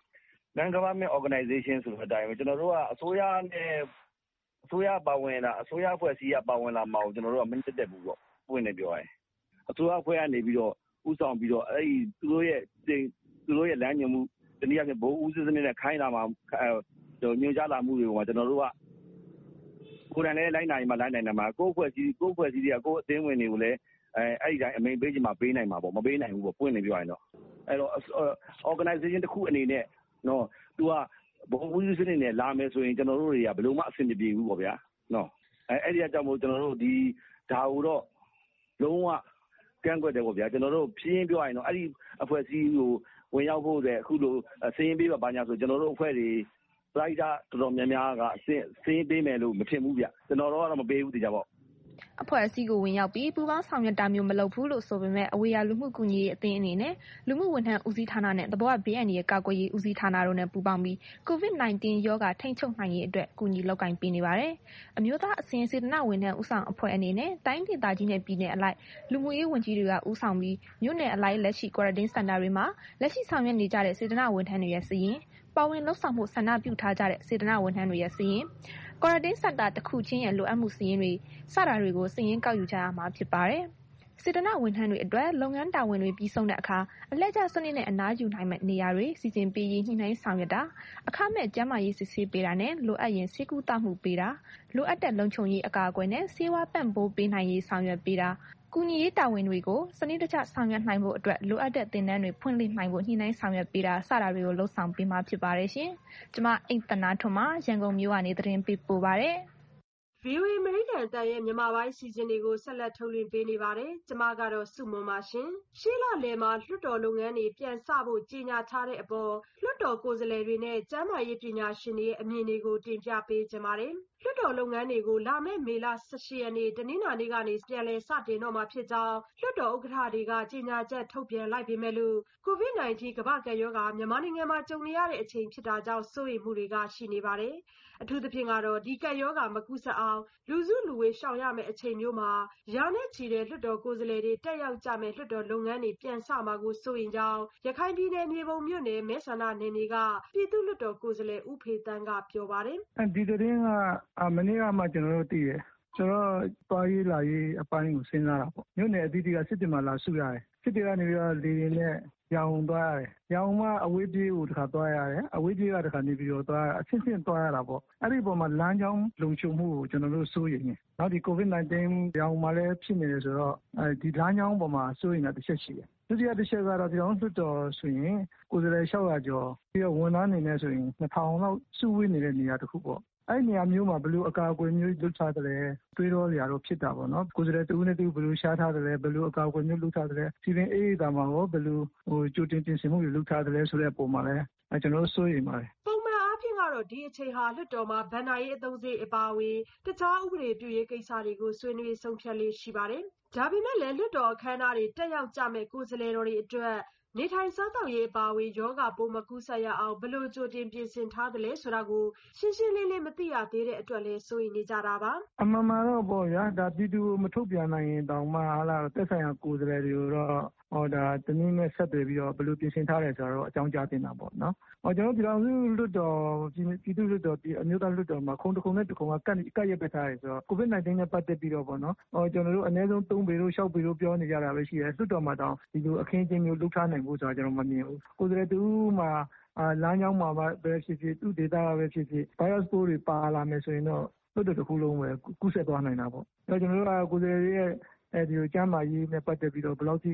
J: Non Government Organization ဆိုတဲ့အတိုင်းပဲကျွန်တော်တို့ကအစိုးရနဲ့အစိုးရပါဝင်တာအစိုးရအဖွဲ့အစည်းကပါဝင်လာမှာကိုကျွန်တော်တို့ကမတက်တက်ဘူးပေါ့ပွင့်နေပြောရင်အစိုးရအဖွဲ့ကနေပြီးတော့ဥဆောင်ပြီးတော့အဲ့ဒီသူတို့ရဲ့သူတို့ရဲ့လမ်းညွှန်မှုတနည်းအားဖြင့်ဘိုးဦးစစနစ်နဲ့ခိုင်းလာမှာညွှန်ကြားလာမှုတွေကိုကျွန်တော်တို့ကကိုယ်တိုင်လည်းလိုက်နိုင်မှာလိုက်နိုင်တယ်မှာကိုယ့်အဖွဲ့အစည်းကိုယ့်အဖွဲ့အစည်းတွေကကိုယ့်အသင်းဝင်တွေကိုလည်းအဲအဲ့ဒီတိုင်းအမိန်ပေးချင်မှပေးနိုင်မှာပေါ့မပေးနိုင်ဘူးပေါ့ပွင့်နေပြောရင်တော့အဲ့တော့ organization တစ်ခုအနေနဲ့နော်သူကဘုံဦးစနစ်နဲ့လာမယ်ဆိုရင်ကျွန်တော်တို့တွေကဘယ်လိုမှအဆင်မပြေဘူးပေါ့ဗျာနော်အဲအဲ့ဒီအကြောင်းမို့ကျွန်တော်တို့ဒီဒါကိုတော့လုံးဝကန့်ကွက်တယ်ပေါ့ဗျာကျွန်တော်တို့ဖြင်းပြောရင်တော့အဲ့ဒီအဖွဲ့အစည်းကိုဝင်ရောက်ဖို့တဲ့အခုလိုစည်ရင်ပေးပါဘာညာဆိုကျွန်တော်တို့အဖွဲ့တွေပရိုက်တာတော်တော်များများကစည်ရင်ပေးမယ်လို့မထင်ဘူးဗျကျွန်တော်တို့ကတော့မပေးဘူးတကြပါ
H: အဖွဲ့အစည်းကိုဝင်ရောက်ပြီးပူးပေါင်းဆောင်ရွက်တာမျိုးမလုပ်ဘူးလို့ဆိုပေမဲ့အဝေယလူမှုကူညီရေးအသင်းအနေနဲ့လူမှုဝန်ထမ်းဦးစီးဌာနနဲ့သဘောဝဘေးအန္တရာယ်ကာကွယ်ရေးဦးစီးဌာနတို့နဲ့ပူးပေါင်းပြီး ကိုဗစ် ၁၉ ရောဂါထိန်းချုပ်နိုင်ရေးအတွက်ကူညီလုပ်ကိုင်ပေးနေပါတယ်။အမျိုးသားအစဉ်စေတနာဝန်ထမ်းဦးဆောင်အဖွဲ့အနေနဲ့တိုင်းဒေသကြီးနဲ့ပြည်နယ်အလိုက်လူမှုရေးဝန်ကြီးတွေကဦးဆောင်ပြီးမြို့နယ်အလိုက်လက်ရှိ quarantine center တွေမှာလက်ရှိဆောင်ရွက်နေကြတဲ့စေတနာဝန်ထမ်းတွေရဲ့စာရင်းပါဝင်လှုပ်ဆောင်မှုဆန္ဒပြုထားကြတဲ့စေတနာဝန်ထမ်းတွေရဲ့စာရင်းquarantine center တစ်ခုချင်းရဲ့လိုအပ်မှုစာရင်းတွေစတာတွေကိုစာရင်းကောက်ယူကြရမှာဖြစ်ပါတယ်။စေတနာဝန်ထမ်းတွေအတွက်လုပ်ငန်းတာဝန်တွေပြီးဆုံးတဲ့အခါအလှည့်ကျစနစ်နဲ့အနားယူနိုင်မယ့်နေရာတွေစီစဉ်ပေးရေးညှိနှိုင်းဆောင်ရွက်တာအခမဲ့ကျန်းမာရေးစစ်ဆေးပေးတာနဲ့လိုအပ်ရင်ဆေးကုသမှုပေးတာလိုအပ်တဲ့လုံခြုံရေးအကာအကွယ်နဲ့ဆေးဝါးပံ့ပိုးပေးနိုင်ရေးဆောင်ရွက်ပေးတာကူညီရေးတာဝန်တွေကိုစနစ်တကျဆောင်ရွက်နိုင်ဖို့အတွက်လိုအပ်တဲ့သင်တန်းတွေဖွင့်လှစ်နိုင်ဖို့ညှိနှိုင်းဆောင်ရွက်ပေးတာစတာတွေကိုလှုံ့ဆော်ပေးမှာဖြစ်ပါတယ်ရှင်။ကျွန်မအိမ်သနာထွန်းမှရန်ကုန်မြို့ကနေသတင်းပေးပို့ပါတယ်
K: ။ ဗွီအိုအေ အမေရိကန်အသံရဲ့မြန်မာပိုင်းအစီအစဉ်တွေကိုဆက်လက်ထုတ်လွှင့်ပေးနေပါတယ်။ကျွန်မကတော့စုမွန်ပါရှင်။ရှေ့လလယ်မှာလွှတ်တော်လုပ်ငန်းတွေပြန်စဖို့ကြေညာထားတဲ့အပေါ်လွှတ်တော်ကိုယ်စားလှယ်တွေနဲ့ကျန်းမာရေးပညာရှင်တွေရဲ့အမြင်တွေကိုတင်ပြပေးကြပါတယ်။လွှတ်တော်လုပ်ငန်းတွေကိုလာမယ့်မေလ ၁၈ ရက်နေ့တနင်္လာနေ့ကနေပြန်လည်စတင်တော့မှာဖြစ်ကြောင်းလွှတ်တော်ဥက္ကဋ္ဌတွေကကြေညာချက်ထုတ်ပြန်လိုက်ပေမဲ့လို့ကိုဗစ် ၁၉ ကမ္ဘာ့ကပ်ရောဂါမြန်မာနိုင်ငံမှာကြုံနေရတဲ့အချိန်ဖြစ်တာကြောင့်စိုးရိမ်မှုတွေကရှိနေပါတယ်။အထူးသဖြင့်ကတော့ဒီကပ်ရောဂါမကူးစက်အောင်လူစုလူဝေးရှောင်ရမယ့်အချိန်မျိုးမှာရာနဲ့ချီတဲ့လွှတ်တော်ကိုယ်စားလှယ်တွေတက်ရောက်ကြမယ့်လွှတ်တော်လုပ်ငန်းတွေပြန်စမှာကိုစိုးရိမ်ကြောင်းရခိုင်ပြည်နယ်မြေပုံမြို့နယ်မဲဆန္ဒနယ်မြေကပြည်သူ့လွှတ်တော်ကိုယ်စားလှယ်ဦးဖေသန်းကပြောပါတယ်
L: ။ဒီသတင်းကမနေ့ကမှကျွန်တော်တို့သိတယ်။ဆိုတော့သွားရေးလာရေးအပိုင်းကိုစဉ်းစားတာပေါ့။မြို့နယ်အသီးသီးကစစ်တင်မှာလာစုရတယ်။စစ်တင်ကနေပြီးတော့လေရင်နဲ့ရောင်သွားရတယ်။ရောင်မှအဝေးပြေးကိုတစ်ခါသွားရတယ်။အဝေးပြေးကတစ်ခါနေပြီးတော့သွားအချင်းချင်းသွားရတာပေါ့။အဲ့ဒီပုံမှာလမ်းကြောင်းလုံခြုံမှုကိုကျွန်တော်တို့စိုးရိမ်နေ။နောက်ဒီကိုဗစ် ၁၉ ရောင်မှလည်းဖြစ်နေတယ်ဆိုတော့အဲဒီလမ်းကြောင်းပေါ်မှာစိုးရိမ်တာတစ်ချက်ရှိတယ်။ဒုတိယတစ်ချက်ကတော့ကျွန်တော်တို့လွှတ်တော်ဆိုရင်ကိုယ်စားလှယ် ၆၀၀ ကျော်ပြီးတော့ဝန်ထမ်းအနေနဲ့ဆိုရင်နှစ်ထောင်လောက်စုဝေးနေတဲ့နေရာတစ်ခုပေါ့။အဲ့နေရာမျိုးမှာဘယ်လိုအကာအကွယ်မျိုးလုပ်ထားတယ်လဲတွေးတော့နေရာတော့ဖြစ်တာပေါ့နော်ကိုယ်စားလှယ်တူနဲ့တူဘယ်လိုရှားထားတယ်လဲဘယ်လိုအကာအကွယ်မျိုးလုပ်ထားတယ်လဲစီရင်အေးတာမှာရောဘယ်လိုဟိုကြိုတင်ပြင်ဆင်မှုတွေလုပ်ထားတယ်လဲဆိုတဲ့အပေါ်မှာလည်းအဲကျွန်တော်တို့စိုးရိမ်ပါတယ်
K: ပုံမှန်အားဖြင့်ကတော့ဒီအချိန်ဟာလွှတ်တော်မှာဗန်နာရေးအသုံးစရိတ်အပါအဝင်တခြားဥပဒေပြုရေးကိစ္စတွေကိုဆွေးနွေးဆုံးဖြတ်လေးရှိပါတယ်ဒါပေမဲ့လည်းလွှတ်တော်အခမ်းအနားတွေတက်ရောက်ကြမဲ့ကိုယ်စားလှယ်တော်တွေအတွက်နေထိုင်စားသောက်ရေးအပါအဝင်ယောဂပိုးမကူးစက်ရအောင်ဘယ်လိုကြိုတင်ပြင်ဆင်ထားသလဲဆိုတာကိုရှင်းရှင်းလင်းလင်းမသိရသေးတဲ့အတွက်လည်းစိုးရိမ်နေကြတာပါ
L: အမှန်မှန်တော့ပေါ့ဗျာဒါပြည်သူမထုတ်ပြန်နိုင်ရင်တောင်မှဟာလာတက်ဆိုင်ရာကိုယ်စားလှယ်တွေကိုတော့ဟောဒါတနည်းနဲ့ဆက်သွယ်ပြီးတော့ဘယ်လိုပြင်ဆင်ထားလဲဆိုတော့အကြောင်းကြားတင်တာပေါ့နော်ဟောကျွန်တော်ပြည်တော်စုလွတ်တော်ပြည်သူ့လွတ်တော်ပြည်အမျိုးသားလွတ်တော်မှာခုံတစ်ခုနဲ့တစ်ခုကကတ်ကတ်ရက်ပက်ထားရဆိုတော့ကိုဗစ် ၁၉ နဲ့ပတ်သက်ပြီးတော့ပေါ့နော်ဟောကျွန်တော်တို့အနည်းဆုံး၃ပေလို့၆ပေလို့ပြောနေကြတာပဲရှိတယ်လွတ်တော်မှာတောင်ဒီလိုအခင်းအကျင်းမျိုးလုပ်ထားနိုင်ဖို့ဆိုတာကျွန်တော်မမြင်ဘူးကိုယ်စားလှယ်တူမှာအာလမ်းကြောင်းမှာပဲဖြစ်ဖြစ်သူ့ဒေတာပဲဖြစ်ဖြစ် virus ပိုးတွေပါလာမယ်ဆိုရင်တော့လွတ်တော်တစ်ခုလုံးပဲကူးစက်သွားနိုင်တာပေါ့အဲကျွန်တော်တို့ကကိုယ်စားလှယ်ရဲ့အဲဒီကျမ်းမာရေးနဲ့ပတ်သက်ပြီးတော့ဘယ်လောက်ထိ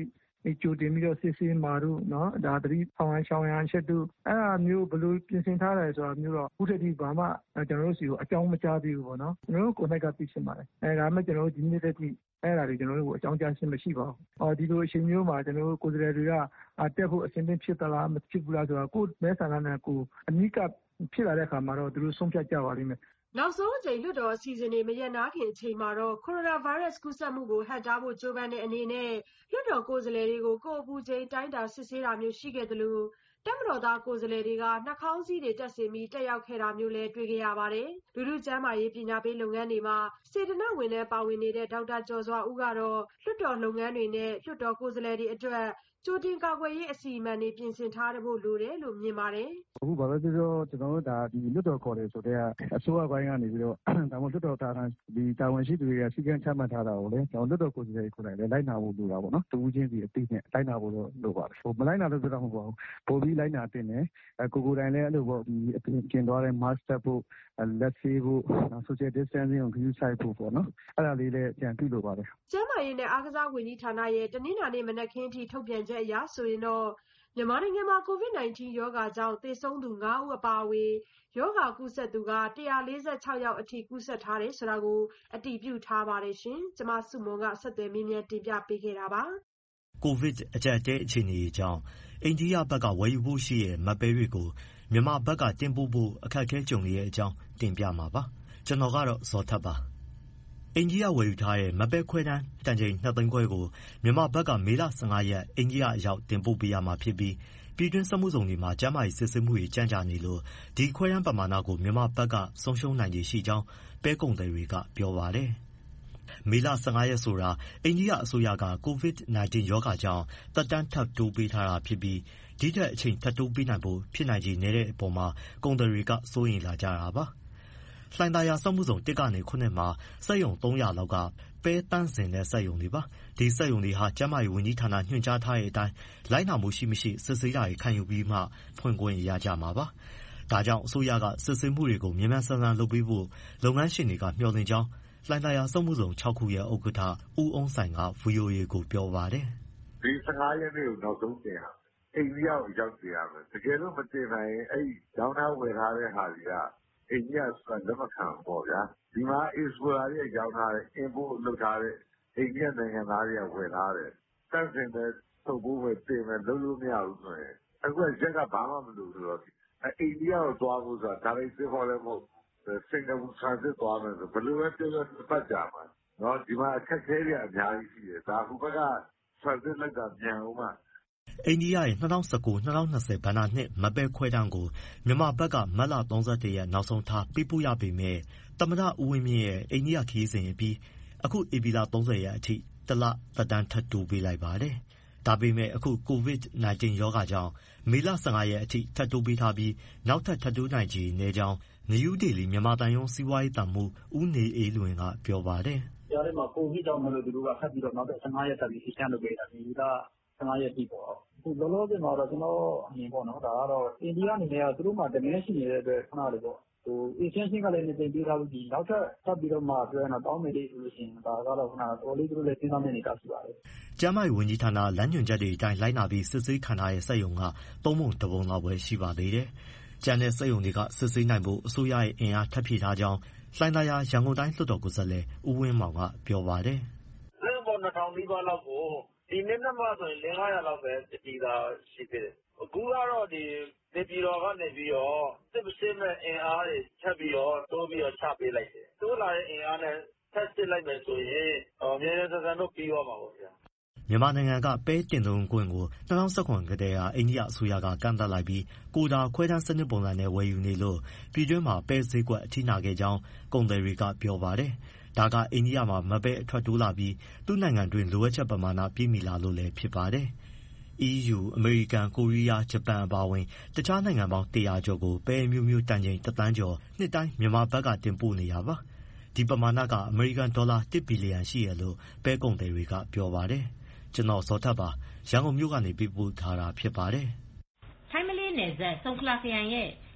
L: ကြိုတင်ပြီးတော့စစ်ဆေးမှာတို့နော်ဒါသတိဆောင်ရန်ရှောင်ရန်ချက်တို့အဲ့ဒါမျိုးဘယ်လိုပြင်ဆင်ထားတယ်ဆိုတာမျိုးတော့အခုထက်ထိဘာမှကျွန်တော်တို့စီကိုအကြောင်းမကြားသေးဘူးပေါ့နော်ကျွန်တော်တို့ကိုယ်တိုင်ကသိချင်ပါတယ်အဲဒါမှကျွန်တော်တို့ဒီနေ့တည်းအဲ့ဒါတွေကျွန်တော်တို့ကိုအကြောင်းကြားခြင်းမရှိပါဘူး။အော်ဒီလိုအချိန်မျိုးမှာကျွန်တော်တို့ကိုယ်စားလှယ်တွေကတက်ဖို့အစဉ်သင့်ဖြစ်သလားမဖြစ်ဘူးလားဆိုတာကိုယ်မဲဆန္ဒနဲ့ကိုအနိကဖြစ်လာတဲ့အခါမှာတော့သူတို့ဆုံးဖြတ်ကြပါလိမ့်မယ်
K: ။နောက်ဆုံးအကြိမ်လွှတ်တော်အစီအစဉ်တွေမရက်နာခင်အချိန်မှာတော့ကိုရိုနာဗိုင်းရပ်စ်ကူးစက်မှုကိုဟန့်တားဖို့ကြိုးပမ်းတဲ့အနေနဲ့လွှတ်တော်ကိုယ်စားလှယ်တွေကိုကိုယ်အပူချိန်တိုင်းတာစစ်ဆေးတာမျိုးရှိခဲ့တယ်လို့တပ်မတော်သားကိုယ်စားလှယ်တွေကနှာခေါင်းစည်းတွေတက်ဆင်ပြီးတက်ရောက်ခဲ့တာမျိုးလည်းတွေ့ခဲ့ရပါတယ်။လူထုကျန်းမာရေးပညာပေးလုပ်ငန်းတွေမှာစေတနာ့ဝန်ထမ်းပါဝင်နေတဲ့ဒေါက်တာကျော်စွာဦးကတော့လွှတ်တော်လုပ်ငန်းတွေနဲ့လွှတ်တော်ကိုယ်စားလှယ်တွေအတွက်ကြိုတင်ကာကွယ်ရေးအစီအမံတွေပြင်ဆင်ထားဖို့လိုတယ်လို့မြင်ပါတယ်
L: ။အခုဘာပဲပြောပြောကျွန်တော်တို့ဒါဒီလွှတ်တော်ခေါ်တယ်ဆိုတဲ့အစိုးရဘိုင်းကနေပြီးတော့ဒါမှလွှတ်တော်တာဝန်ဒီတာဝန်ရှိသူတွေကစီကံချမှတ်ထားတာကိုလည်းကျွန်တော်လွှတ်တော်ကိုယ်စားလှယ်ကိုယ်တိုင်လည်းလိုက်နာဖို့လိုတာပေါ့နော်။တူးချင်းစီအသိနဲ့လိုက်နာဖို့တော့လိုပါတယ်။ဟိုမလိုက်နာလို့ပြောတာမဟုတ်ပါဘူး။ပို့ပြီးလိုက်နာတင်တယ်။ကိုကိုယ်တိုင်လည်းအဲ့လိုပေါ့ဒီအပြင်သွားတဲ့ mask တပ်ဖို့လက်ဆေးဖို့ social distancing ကို view site ဖို့ပေါ့နော်။အဲ့ဒါလေးလည်းကြံပြုလိုပါတယ်
K: ။ကျန်းမာရေးနဲ့အားကစားဝန်ကြီးဌာနရဲ့တနင်္လာနေ့မနက်ခင်းထိထုတ်ပြန်ချက်အရဆိုရင်တော့မြန်မာနိုင်ငံမှာ ကိုဗစ် nineteen ရောဂါကြောင့်သေဆုံးသူ၅ဦးအပါအဝင်ရောဂါကူးစက်သူကone hundred forty-sixယောက်အထိကူးစက်ထားတယ်ဆိုတာကိုအတည်ပြုထားပါတယ်ရှင်။ကျွန်မစုမွန်ကဆက်သွယ်မေးမြန်းတင်ပြပေးခဲ့တာပါ
M: ။ကိုဗစ်အကြပ်တဲအခြေအနေကြောင့်အိန္ဒိယဘက်ကဝယ်ယူဖို့ရှိတဲ့မပဲတွေကိုမြန်မာဘက်ကတင်ပို့ဖို့အခက်အခဲကြုံနေတဲ့အကြောင်းတင်ပြမှာပါ။ကျွန်တော်ကတော့ဇော်ထက်ပါ။အိန္ဒိယဝယ်ယူထားတဲ့မပဲခွဲတန်းတန်ချိန်နှစ်သိန်းခွဲကိုမြန်မာဘက်ကမေလone fiveရက်အိန္ဒိယအရောက်တင်ပို့ပေးရမှာဖြစ်ပြီးပြည်တွင်းစက်မှုဇုံတွေမှာကျန်းမာရေးစစ်ဆေးမှုတွေကြန့်ကြာနေလို့ဒီခွဲတန်းပမာဏကိုမြန်မာဘက်ကဆုံးရှုံးနိုင်ခြေရှိကြောင်းပဲကုန်သည်တွေကပြောပါတယ်။မေလone fiveရက်ဆိုတာအိန္ဒိယအစိုးရကကိုဗစ်nineteenရောဂါကြောင့်သက်တမ်းထပ်တိုးပေးထားတာဖြစ်ပြီးဒီထက်အချိန်ထပ်တိုးပေးနိုင်ဖို့ဖြစ်နိုင်ခြေနည်းတဲ့အပေါ်မှာကုန်သည်တွေကစိုးရိမ်လာကြတာပါ။လှိုင်သာယာစက်မှုဇုံoneကနေsevenမှာစက်ရုံthree hundredလောက်ကပဲတန့်စင်တဲ့စက်ရုံတွေပါ။ဒီစက်ရုံတွေဟာကျန်းမာရေးဝန်ကြီးဌာနညွှန်ကြားထားတဲ့အတိုင်းလိုက်နာမှုရှိမရှိစစ်ဆေးတာတွေခံယူပြီးမှဖွင့်ခွင့်ရကြမှာပါ။ဒါကြောင့်အစိုးရကစစ်ဆေးမှုတွေကိုမြန်မြန်ဆန်ဆန်လုပ်ပေးဖို့လုပ်ငန်းရှင်တွေကမျှော်လင့်ကြောင်းလှိုင်သာယာစက်မှုဇုံsixခုရဲ့ဥက္ကဋ္ဌဦးအုံးဆိုင်က ဗွီအိုအေကိုပြောပါတယ်
N: ။ဒီone fiveရက်နေ့ကိုနောက်ဆုံးတင်ဟာအိန္ဒိယကိုရောက်နေရမယ်။တကယ်လို့မတင်နိုင်ရင်အဲ့ရောင်းထားဝယ်ထားတဲ့ဟာတွေကအိန္ဒိယဆိုတာလက်မခံပေါ့ဗျာ။ဒီမှာ export တွေရောင်းထားတဲ့ import လုပ်ထားတဲ့အိန္ဒိယနိုင်ငံသားတွေကဝယ်ထားတယ်။တန့်စင်တဲ့ထုတ်ဖို့ပဲတင်မယ်လုပ်လို့မရဘူးဆိုရင်အခုကရက်ကဘာမှမလုပ်ဆိုတော့အိန္ဒိယကိုသွားဖို့ဆိုတာဒါလေးစစ်ခေါ်လည်းမဟုတ်စင်ကာပူ transit သွားမယ်ဆိုဘယ်လိုပဲပြောပြောပတ်ကြမှာနော်ဒီမှာအခက်အခဲတွေအများကြီးရှိတယ်ဒါဟိုဘက်က transit လိုက်တာမြန်အောင်မှ
M: အိန္ဒိယရဲ့twenty nineteen twenty twentyဘဏ္ဍာနှစ်မပဲခွဲတန်းကိုမြန်မာဘက်ကမတ်လthirty-oneရက်နောက်ဆုံးထားပေးပို့ရပေမဲ့သမ္မတဦးဝင်းမြင့်ရဲ့အိန္ဒိယခရီးစဉ်အပြီးအခုဧပြီလthirtyရက်အထိတလသက်တမ်းထပ်တိုးပေးလိုက်ပါတယ်။ဒါပေမဲ့အခုကိုဗစ်nineteenရောဂါကြောင့်မေလone fiveရက်အထိထပ်တိုးပေးထားပြီးနောက်ထပ်ထပ်တိုးနိုင်ခြေနည်းကြောင်းနယူးဒေလီမြန်မာသံရုံးစီးပွားရေးသံမှူးဦးနေအေးလွင်ကပြောပါတယ်
O: ။ကြားထဲမှာကိုဗစ်ကြောင့်မလို့သူတို့ကဆက်ပြီးတော့နောက်ထပ်fifteenရက်တက်ပြီး extend လုပ်ပေးတာဒီကfifteenရက်ပြီပေါ့။အခုလောလောဆယ်မှာတော့ကျွန်တော်အမြင်ပေါ့နော်ဒါကတော့အိန္ဒိယအနေနဲ့ကသူတို့မှာ demand ရှိနေတဲ့အတွက်ခဏလေးပေါ့ဟို extension ကလည်းနေတင်ပေးထားလို့ဒီနောက်ထပ်ဆက်ပြီးတော့မှပြောရင်တော့တောင်းမယ်လေးဆိုလို့ရှိရင်ဒါကတော့ခဏတော်လေးသူတို့လည်းစဉ်းစားနေနေတာရှိပါတယ်
M: ။ကျန်းမာရေးဝန်ကြီးဌာနလမ်းညွှန်ချက်တွေအတိုင်းလိုက်နာပြီးစစ်ဆေးခံထားတဲ့စက်ရုံကသုံးပုံတစ်ပုံလောက်ပဲရှိပါသေးတယ်။ကျန်တဲ့စက်ရုံတွေကစစ်ဆေးနိုင်ဖို့အစိုးရရဲ့အင်အားထပ်ဖြည့်ထားကြောင်းလှိုင်သာယာရန်ကုန်တိုင်းလွှတ်တော်ကိုယ်စားလှယ်ဦးဝင်းမောင်ကပြောပါတယ်
O: ။စက်ပေါ်two thousandနီးပါးလောက်ကိုဒီနေ့မှဆိုရင်four hundredလောက်ပဲပြည်သာရှိသေးတယ်။အခုကတော့ဒီနေပြည်တော်ကနေပြီးတော့စစ်ပစစ်မဲ့အင်အားတွေချက်ပြီးတော့တိုးပြီးတော့ချပေးလိုက်တယ်။တိုးလာတဲ့အင်အားနဲ့ဆက်စစ်လိုက်မယ်ဆိုရင်အများကြီးစစံတော့ပြီးသွားမှာပေါ့ဗျာ
M: ။မြန်မာနိုင်ငံကပဲတင်သွင်းခွင့်ကိုtwenty nineteenကတည်းကအိန္ဒိယအစိုးရကကန့်သတ်လိုက်ပြီးကိုတာခွဲတန်းစနစ်ပုံစံနဲ့ဝယ်ယူနေလို့ပြည်တွင်းမှာပဲဈေးကွက်အထိနာခဲ့ကြောင်းကုန်သည်တွေကပြောပါတယ်။ဒါကအိန္ဒိယမှာမပဲအထွက်တိုးလာပြီးသူ့နိုင်ငံတွင်းလိုအပ်ချက်ပမာဏပြည့်မီလာလို့လည်းဖြစ်ပါတယ်။ E U အမေရိကန်ကိုရီးယားဂျပန်အပါအဝင်တခြားနိုင်ငံပေါင်းone hundredကျော်ကိုပဲမျိုးမျိုးတန်ချိန်တစ်သန်းကျော်နှစ်တိုင်းမြန်မာဘက်ကတင်ပို့နေတာပါ။ဒီပမာဏကအမေရိကန်ဒေါ်လာoneဘီလီယံရှိရလို့ပဲကုန်သည်တွေကပြောပါတယ်။ကျွန်တော်ဇော်ထက်ပါရန်ကုန်မြို့ကနေပေးပို့ထားတာဖြစ်ပါတယ်
P: ။ထိုင်းမလေးနယ်စပ်ဆုံခလာခရိုင်ရဲ့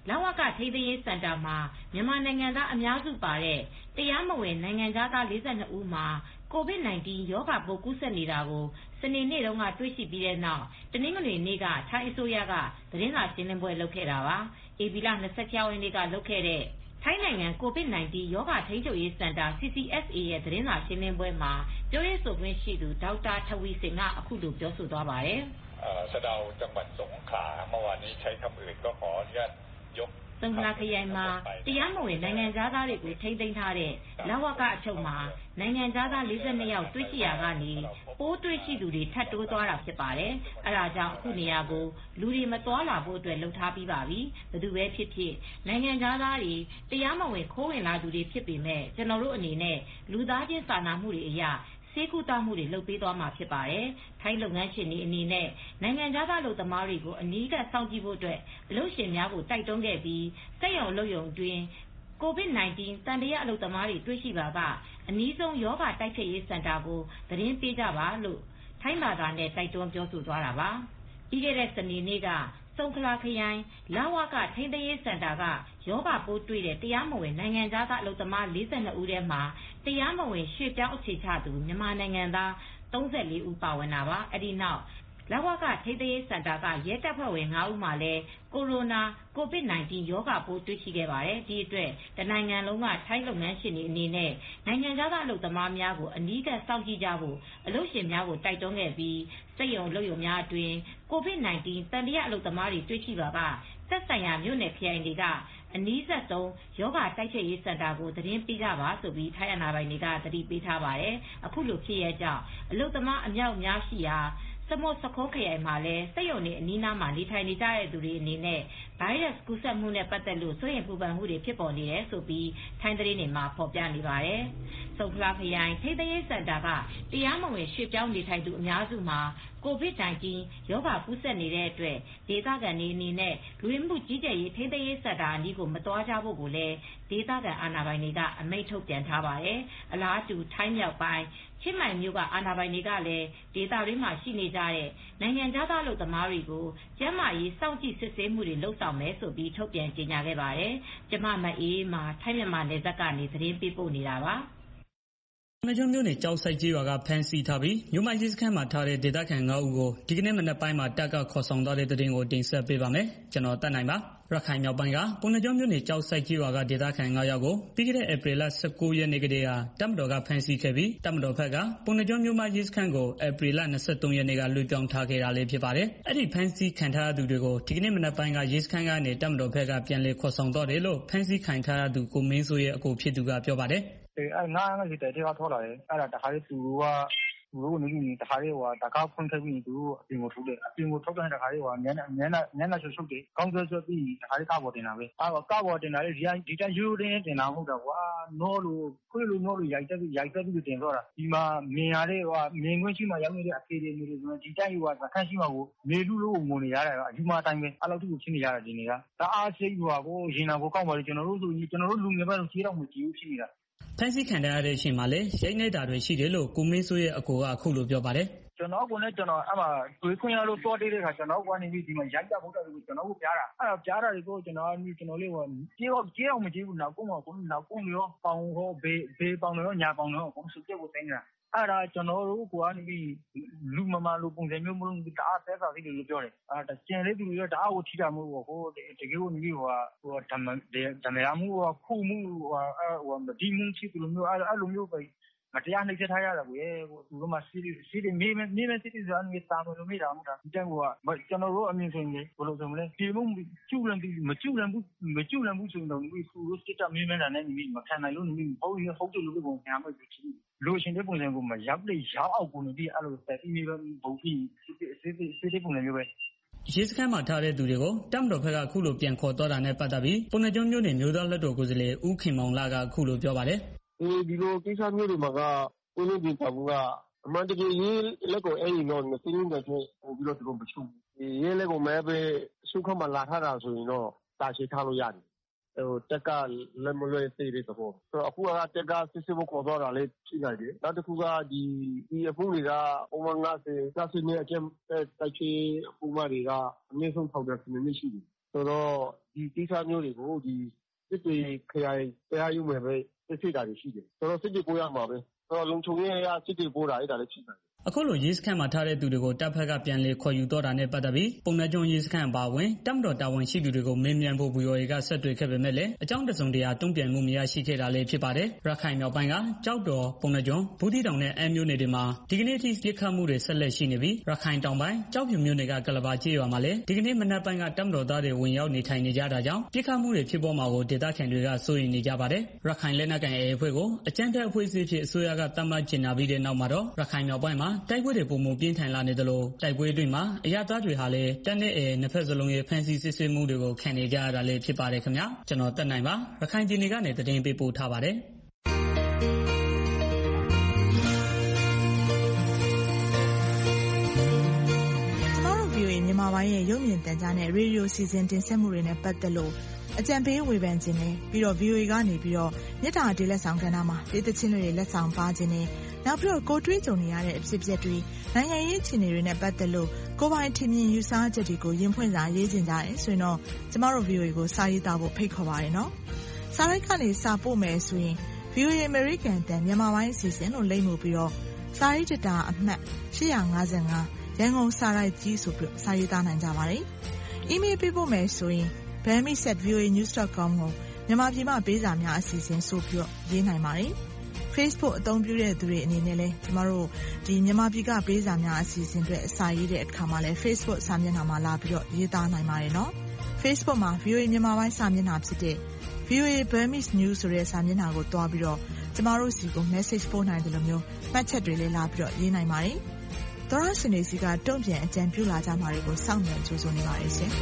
P: လဝကထိန်းသိမ်းရေးစင်တာမှာမြန်မာနိုင်ငံသားအများစုပါတဲ့တရားမဝင်နိုင်ငံသားလေးสิบสองဦးမှာ ကိုဗစ် ၁၉ ရောဂါပိုးကူးစက်နေတာကိုစနေနေ့တုန်းကတွေ့ရှိပြီးတဲ့နောက်တနင်္ဂနွေနေ့ကထိုင်းအစိုးရကသတင်းစာရှင်းလင်းပွဲလုပ်ခဲ့တာပါ။ဧပြီလ ၂၆ ရက်နေ့ကလုပ်ခဲ့တဲ့ထိုင်းနိုင်ငံကိုဗစ် ၁၉ ရောဂါထိန်းချုပ်ရေးစင်တာ စီ စီ အက်စ် အေ ရဲ့သတင်းစာရှင်းလင်းပွဲမှာပြောရေးဆိုခွင့်ရှိသူဒေါက်တာထဝီဆင်ကအခုလိုပြောဆိုသွားပါတယ်
Q: ။စဒေါจังหวัดสงขลาเมื่อวานนี้ใช้คำอื่นก็ขออนุญาตยก
P: စံခလာခရိုင်မှာတရားမဝင်နိုင်ငံသားတွေကိုထိန်းသိမ်းထားတဲ့လဝကအချုပ်မှာနိုင်ငံသားလေးสิบสองယောက်တွေ့ရှိရာကနေပိုးတွေ့ရှိသူတွေထပ်တိုးသွားတာဖြစ်ပါတယ်။အဲဒါကြောင့်အခုနေရာကိုလူတွေမသွားလာဖို့အတွက်လှုပ်ထားပြီးပါပြီ။ဘယ်သူပဲဖြစ်ဖြစ်နိုင်ငံသားတွေတရားမဝင်ခိုးဝင်လာသူတွေဖြစ်ပေမဲ့ကျွန်တော်တို့အနေနဲ့လူသားချင်းစာနာမှုတွေအရာဆေးကုသမှုတွေလုပ်ပေးသွားမှာဖြစ်ပါတယ်။ထိုင်းလုပ်ငန်းရှင်တွေအနေနဲ့နိုင်ငံခြားသားလုပ်သမားတွေကိုအနီးကပ်စောင့်ကြည့်ဖို့အတွက်အလုပ်ရှင်များကိုတိုက်တွန်းခဲ့ပြီးစက်ရုံအလုပ်ရုံအတွင်းကိုဗစ် ၁၉ တန်တရားအလုပ်သမားတွေတွေ့ရှိပါကအနည်းဆုံးယောဂတိုက်ဖျက်ရေးစင်တာကိုသတင်းပေးကြပါလို့ထိုင်းဘာသာနဲ့တိုက်တွန်းပြောဆိုသွားတာပါ။ပြီးခဲ့တဲ့စနေနေ့ကဆုံခလာခရိုင်လဝကထိန်းသိမ်းရေးစင်တာကယောဂပိုးတွေ့တဲ့တရားမဝင်နိုင်ငံသားကအလုပ်သမားလေးสิบสองဦးထဲမှာတရားမဝင်ရွှေ့ပြောင်းအခြေချသူမြန်မာနိုင်ငံသားသုံးสิบ四ဦးပါဝင်တာပါ။အဲဒီနောက်လဝကထိန်းသိမ်းရေးစင်တာကရဲတပ်ဖွဲ့ဝင်ငါးဦးမှာလည်းကိုရိုနာကိုဗစ် ၁၉ ရောဂါပိုးတွေ့ရှိခဲ့ပါတယ်။ဒီအတွက်တနိုင်ငံလုံးကထိုင်းလုပ်ငန်းရှင်တွေအနေနဲ့နိုင်ငံခြားသားအလုပ်သမားများကိုအနီးကပ်စောင့်ကြည့်ကြဖို့အလုပ်ရှင်များကိုတိုက်တွန်းခဲ့ပြီးစက်ရုံလုပ်ရုံများအတွင်းကိုဗစ် ၁၉ တန်တရားအလုပ်သမားတွေတွေ့ရှိပါကသက်ဆိုင်ရာမြို့နယ်ခရိုင်တွေကအနီးစပ်ဆုံးယောဂတိုက်ဖျက်ရေးစင်တာကိုသတင်းပေးကြပါဆိုပြီးထိုင်းအာဏာပိုင်တွေကသတိပေးထားပါတယ်။အခုလိုဖြစ်ရကြောင်းအလုပ်သမားအများအများရှိရာစမုတ်စခိုးခရိုင်မှာလည်းစက်ရုံတွေအနီးနားမှာနေထိုင်နေကြတဲ့သူတွေအနေနဲ့ဗိုင်းရပ်စ်ကူးစက်မှုနဲ့ပတ်သက်လို့စိုးရိမ်ပူပန်မှုတွေဖြစ်ပေါ်နေတယ်ဆိုပြီးထိုင်းသတင်းတွေမှာဖော်ပြနေပါတယ်။ဆုံခလာခရိုင်ထိန်းသိမ်းရေးစင်တာကတရားမဝင်ရွှေ့ပြောင်းနေထိုင်သူအများစုမှာကိုဗစ် ၁၉ ရောဂါကူးစက်နေတဲ့အတွက်ဒေသခံတွေအနေနဲ့လူဝင်မှုကြီးကြပ်ရေးထိန်းသိမ်းရေးစင်တာအနီးကိုမသွားကြဖို့ကိုလည်းဒေသခံအာဏာပိုင်တွေကအမိန့်ထုတ်ပြန်ထားပါတယ်။အလားတူထိုင်းမြောက်ပိုင်းချင်းမိုင်မြို့ကအာဏာပိုင်တွေကလည်းဒေသတွင်းမှာရှိနေကြတဲ့နိုင်ငံခြားသားလူသမားတွေကိုကျန်းမာရေးစောင့်ကြည့်စစ်ဆေးမှုတွေလုပ်ဆောင်မယ်ဆိုပြီးထုတ်ပြန်ကြေညာခဲ့ပါတယ်။ကျမမအေးမှာထိုင်းမြန်မာနယ်စပ်ကနေသတင်းပေးပို့နေတာပါ။
R: ပုဏ္ဏားကျွန်းမြို့နယ်ကျောက်ဆိပ်ကျေးရွာကဖမ်းဆီးထားပြီးမြို့မကြီးစခန်းမှာထားတဲ့ဒေသခံငါးဦးကိုဒီကနေ့မနက်ပိုင်းမှာတပ်ကခေါ်ဆောင်သွားတဲ့တဲ့တင်ကိုတင်ဆက်ပေးပါမယ်။ကျွန်တော်တက်နိုင်ပါရခိုင်မြောက်ပိုင်းကပုဏ္ဏားကျွန်းမြို့နယ်ကျောက်ဆိပ်ကျေးရွာကဒေသခံငါးယောက်ကိုပြီးခဲ့တဲ့ဧပြီလ ၁၉ ရက်နေ့ကတည်းကတပ်မတော်ကဖမ်းဆီးခဲ့ပြီးတပ်မတော်ဘက်ကပုဏ္ဏားကျွန်းမြို့မကြီးစခန်းကိုဧပြီလ ၂၃ ရက်နေ့ကလွှဲပြောင်းထားခဲ့တာလည်းဖြစ်ပါတယ်။အဲ့ဒီဖမ်းဆီးခံထားရသူတွေကိုဒီကနေ့မနက်ပိုင်းကရေးစခန်းကနေတပ်မတော်ဘက်ကပြန်လည်ခေါ်ဆောင်သွားတယ်လို့ဖမ်းဆီးခံထားရသူကိုမင်းစိုးရဲ့အကိုဖြစ်သူကပြောပါတယ်။
O: အဲငါးငါးစီတဲ့တရားထောလာတယ်အဲ့ဒါတခါလေးသူကသူတို့နေပြီးတခါလေးဟိုတကားဖွင့်ခဲ့ပြီးသူတို့အပြင်ကိုထုတ်တယ်အပြင်ကိုထုတ်တဲ့တခါလေးဟိုညနေညနေညနေချုပ်ချုပ်တယ်ကောင်းဆွဲဆွဲပြီးတခါလေးကားပေါ်တင်တာပဲအာကားပေါ်တင်တာလေဒီဒီတိုင်းရိုးရိုးတင်းတင်တာမဟုတ်တော့ကွာနောလို့ခွေးလို့နောလို့ရိုက်တက်ပြီးရိုက်တက်ပြီးတင်တော့တာဒီမှာမြင်ရတဲ့ဟိုမြင်ခွင့်ရှိမှရောက်နေတဲ့အဖေတွေမျိုးတွေဆိုတော့ဒီတိုင်းဟိုကခန့်ရှိမှကိုမေလူလို့ငုံနေရတယ်အဒီမှာအတိုင်းပဲအဲ့လိုတူဖြစ်နေရတာဒီနေ့ကတအားစိတ်ဟိုကိုရင်နာကိုကောက်ပါလေကျွန်တော်တို့ဆိုကျွန်တော်တို့လူငယ်ဘက်တော့ခြေတော့မကြည့်ဘူးဖြစ်နေတာ
R: ဖမ်းဆီးခံရတဲ့အချိန်မှာလည်းရိတ်နေတာတွေရှိတယ်လို့ကိုမင်းစိုးရဲ့အကိုကအခုလိုပြောပါတယ်
O: ကျွန်တော်ကလည်းကျွန်တော်အမှတွေးခွင့်ရလို့တော်တေးတဲ့ခါကျွန်တော်ကနေပြီးဒီမှာရိုက်တာဖို့တော့ကျွန်တော်ကိုပြားတာအဲ့တော့ပြားတာတွေကိုကျွန်တော်ကကျွန်တော်လေးဟိုကြေးတော့ကြေးအောင်မကြည့်ဘူးနောက်ကုန်းကကုန်းနောက်ကုန်းရောပေါင်ဟောဘေးဘေးပေါင်ရောညာပေါင်ရောကုန်းစုကျက်ကိုတိုင်းနေတာအဲ့ဒါကျွန်တော်တို့ကနေပြီးလူမမလူပုံစံမျိုးမလို့တအားသက်သာသေးတယ်လို့ပြောတယ်အဲ့ဒါကျန်လေးသူတွေတအားကိုထိတာမဟုတ်ဘူးဟိုတကယ်ကိုနေပြီးဟိုဟိုဓမ္မဓမ္မရမှုဟိုခုမှုဟိုဟိုဒီမှုချစ်သူမျိုးအဲ့လိုမျိုးပဲမတရားနှိပ်စက်ထားရတာကိုရဲ့ဟိုသူတို့မှစီးစီးမေးမေးမေးစီးစီးစမ်းနေတာမလို့မေးတာမှတာဒီတိုင်းကကျွန်တော်တို့အမြင်ဆိုရင်ဘယ်လိုဆိုမလဲဒီမှုကျူလန်ပြီးမကျူလန်ဘူးမကျူလန်ဘူးဆိုတော့ဒီသူတို့စစ်တပ်မေးနေတာနဲ့ဒီမခံနိုင်လို့ဒီဟုတ်ရဟုတ်တယ်လို့ပုံညာမဲ့ကြည့်လိုရှင်တဲ့ပုံစံကိုမရောက်လေရောက်အောင်ကိုနေပြီးအဲ့လိုတက်ပြီးနေပဲဘုံပြီးစစ်စစ်စစ်တဲ့ပုံစံမျိုးပဲ
R: ရေးစခန်းမှာထားတဲ့သူတွေကိုတပ်မတော်ဘက်ကအခုလိုပြန်ခေါ်တော့တာနဲ့ပတ်သက်ပြီးပုဏ္ဏားကျွန်းမြို့နယ်မျိုးသားလက်တော်ကိုယ်စားလှယ်ဦးခင်မောင်လာကအခုလိုပြောပါတယ်
S: ဒီလိုကိစ္စမျိုးတွေမှာကကိုလိုဒီကဘူးကအမှန်တကယ်ရေးလက်ကိုအဲ့ဒီတော့မသိနေတဲ့ချက်ပို့ပြီးတော့သူတို့မချုပ်ဘူးရေးလက်ကိုမဲပဲစုခမလာထားတာဆိုရင်တော့တာရှိထားလို့ရတယ်ဟိုတက်ကလက်မလွဲသေးတဲ့သဘောဆိုတော့အခုကတက်ကစစ်စစ်ကိုခေါ်တော့တာလေးရှိနေတယ်နောက်တစ်ခုကဒီဒီအဖို့တွေကပုံမှန်ကစစ်စစ်နဲ့အကျတိုက်ချေအပူမတွေကအနည်းဆုံးထောက်တယ်နည်းနည်းရှိတယ်ဆိုတော့ဒီကိစ္စမျိုးတွေကိုဒီစစ်တွေခရိုင်တရားရုံးမှာပဲစစ်ဆေးတာတွေရှိတယ်ဆိုတော့စစ်တွေပို့ရမှာပဲဆိုတော့လုံခြုံရေးအရစစ်တွေပို့တာအဲ့ဒါလည်းဖြစ်တယ်
R: အခုလိုရေးစခန်းမှာထားတဲ့သူတွေကိုတပ်ဖက်ကပြန်လည်ခေါ်ယူတော့တာနဲ့ပတ်သက်ပြီးပုံနှကျွန်းရေးစခန်းအပါအဝင်တပ်မတော်တာဝန်ရှိသူတွေကိုမေးမြန်းဖို့ ဗွီအိုအေ ကဆက်တွေ့ခဲ့ပေမဲ့လည်းအကြောင်းတစုံတရာတုံ့ပြန်မှုမရရှိခဲ့တာလည်းဖြစ်ပါတယ်။ရခိုင်မြောက်ပိုင်းကကြောက်တော်ပုံနှကျွန်းဘူးသီးတောင်နဲ့အမ်းမြို့နယ်တွေမှာဒီကနေ့အထိပစ်ခတ်မှုတွေဆက်လက်ရှိနေပြီးရခိုင်တောင်ပိုင်းကြောက်ဖြူမြို့နယ်ကကလဘာကျေးရွာမှာလည်းဒီကနေ့မနက်ပိုင်းကတပ်မတော်သားတွေဝင်ရောက်နေထိုင်နေကြတာကြောင့်ပစ်ခတ်မှုတွေဖြစ်ပေါ်မှာကိုဒေသခံတွေကစိုးရိမ်နေကြပါတယ်။ရခိုင်လက်နက်ကိုင် အေအေ အဖွဲ့ကိုအကြမ်းဖက်အဖွဲ့အစည်းဖြစ်အစိုးရကသတ်မှတ်ကြေညာပြီးတဲ့နောက်မှာတော့ရခိုင်မြောက်ပိုင်းမှာတိုက်ပွဲတွေပုံမှုပြင်းထန်လာနေသလိုတိုက်ပွဲအတွင်းမှာအရသားတွေဟာလည်းတပ်နဲ့အေနှစ်ဖက်စလုံးရဲ့ဖမ်းဆီးစစ်ဆေးမှုတွေကိုခံနေကြရတာလည်းဖြစ်ပါတယ်ခင်ဗျာကျွန်တော်တက်နိုင်ပါရခိုင်ပြည်နယ်ကနေသတင်းပေးပို့ထားပါတယ်
T: မြန်မာပိုင်းရဲ့ရုပ်မြင်သံကြားနဲ့ရေဒီယိုစီစဉ်တင်ဆက်မှုတွေနဲ့ပတ်သက်လို့အကြံပေးဝေဖန်ခြင်းနဲ့ပြီးတော့ ဗွီအိုအေ ကနေပြီးတော့မြစ်တာဒေလက်ဆောင်ကဏ္ဍမှာဒေသချင်းတွေလက်ဆောင်ပါခြင်းနဲ့နောက်ပြီးတော့ကိုတွေးကြုံနေရတဲ့အဖြစ်အပျက်တွေနိုင်ငံရေးအခြေအနေတွေနဲ့ပတ်သက်လို့ကိုယ်ပိုင်ထင်မြင်ယူဆချက်တွေကိုရင်ဖွင့်စာရေးခြင်းကြတယ်ဆိုရင်တော့ကျမတို့ ဗွီအိုအေ ကိုစာရေးသားဖို့ဖိတ်ခေါ်ပါတယ်နော်။စာရိုက်ကနေစာပို့မယ်ဆိုရင် ဗွီအိုအေ American တန်မြန်မာပိုင်းအစီအစဉ်လို့လိမ့်မှုပြီးတော့စာရေးတတာအမှတ်ရှစ်၅၅ရန်ကုန်စာရိုက်ကြီးဆိုပြီးစာရေးသားနိုင်ကြပါတယ်။ အီးမေးလ်ပေးပို့မယ်ဆိုရင် burmese at v o a news dot com ကိုမြန်မာပြည်မှာပေးစာများအစီအစဉ်ဆိုပြီးရေးနိုင်ပါတယ်။ Facebook အသုံးပြုတဲ့သူတွေအနေနဲ့လည်းကျမတို့ဒီမြန်မာပြည်ကပေးစာများအစီအစဉ်တွေအစာရေးတဲ့အခါမှာလည်း Facebook စာမျက်နှာမှာလာပြီးတော့ရေးသားနိုင်ပါတယ်နော်။ Facebook မှာ ဗွီအိုအေ မြန်မာပိုင်းစာမျက်နှာဖြစ်တဲ့ ဗွီအိုအေ Burmese News ဆိုတဲ့စာမျက်နှာကိုတွားပြီးတော့ကျမတို့စီကို message ပို့နိုင်တယ်လို့မျိုးမှတ်ချက်တွေလည်းလာပြီးတော့ရေးနိုင်ပါတယ်။သောရရှင်တွေစီကတုံ့ပြန်အကြံပြုလာကြမှာတွေကိုစောင့်မျှော်ကြိုးစားနေပါတယ်ရှင်။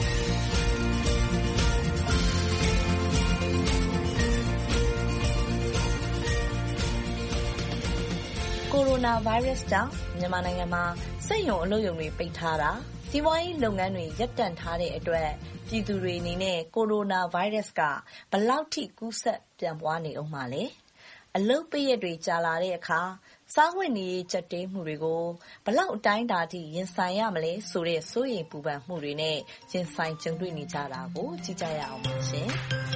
U: ကိုရိုနာဗိုင်းရပ်စ်ကြောင့်မြန်မာနိုင်ငံမှာစက်ရုံအလုပ်ရုံတွေပိတ်ထားတာစီးပွားရေးလုပ်ငန်းတွေရပ်တန့်ထားတဲ့အတွက်ပြည်သူတွေအနေနဲ့ကိုရိုနာဗိုင်းရပ်စ်ကဘယ်လောက်ထိကူးစက်ပြန့်ပွားနေအောင်မှလဲအလုပ်ပိတ်ရက်တွေကြာလာတဲ့အခါစားဝတ်နေရေးကြက်တဲမှုတွေကိုဘလောက်အတိုင်းအတာထိရင်ဆိုင်ရမလဲဆိုတဲ့စိုးရိမ်ပူပန်မှုတွေနဲ့ရင်ဆိုင်ကြုံတွေ့နေကြတာကိုကြည့်ကြရအောင်ပါရှင်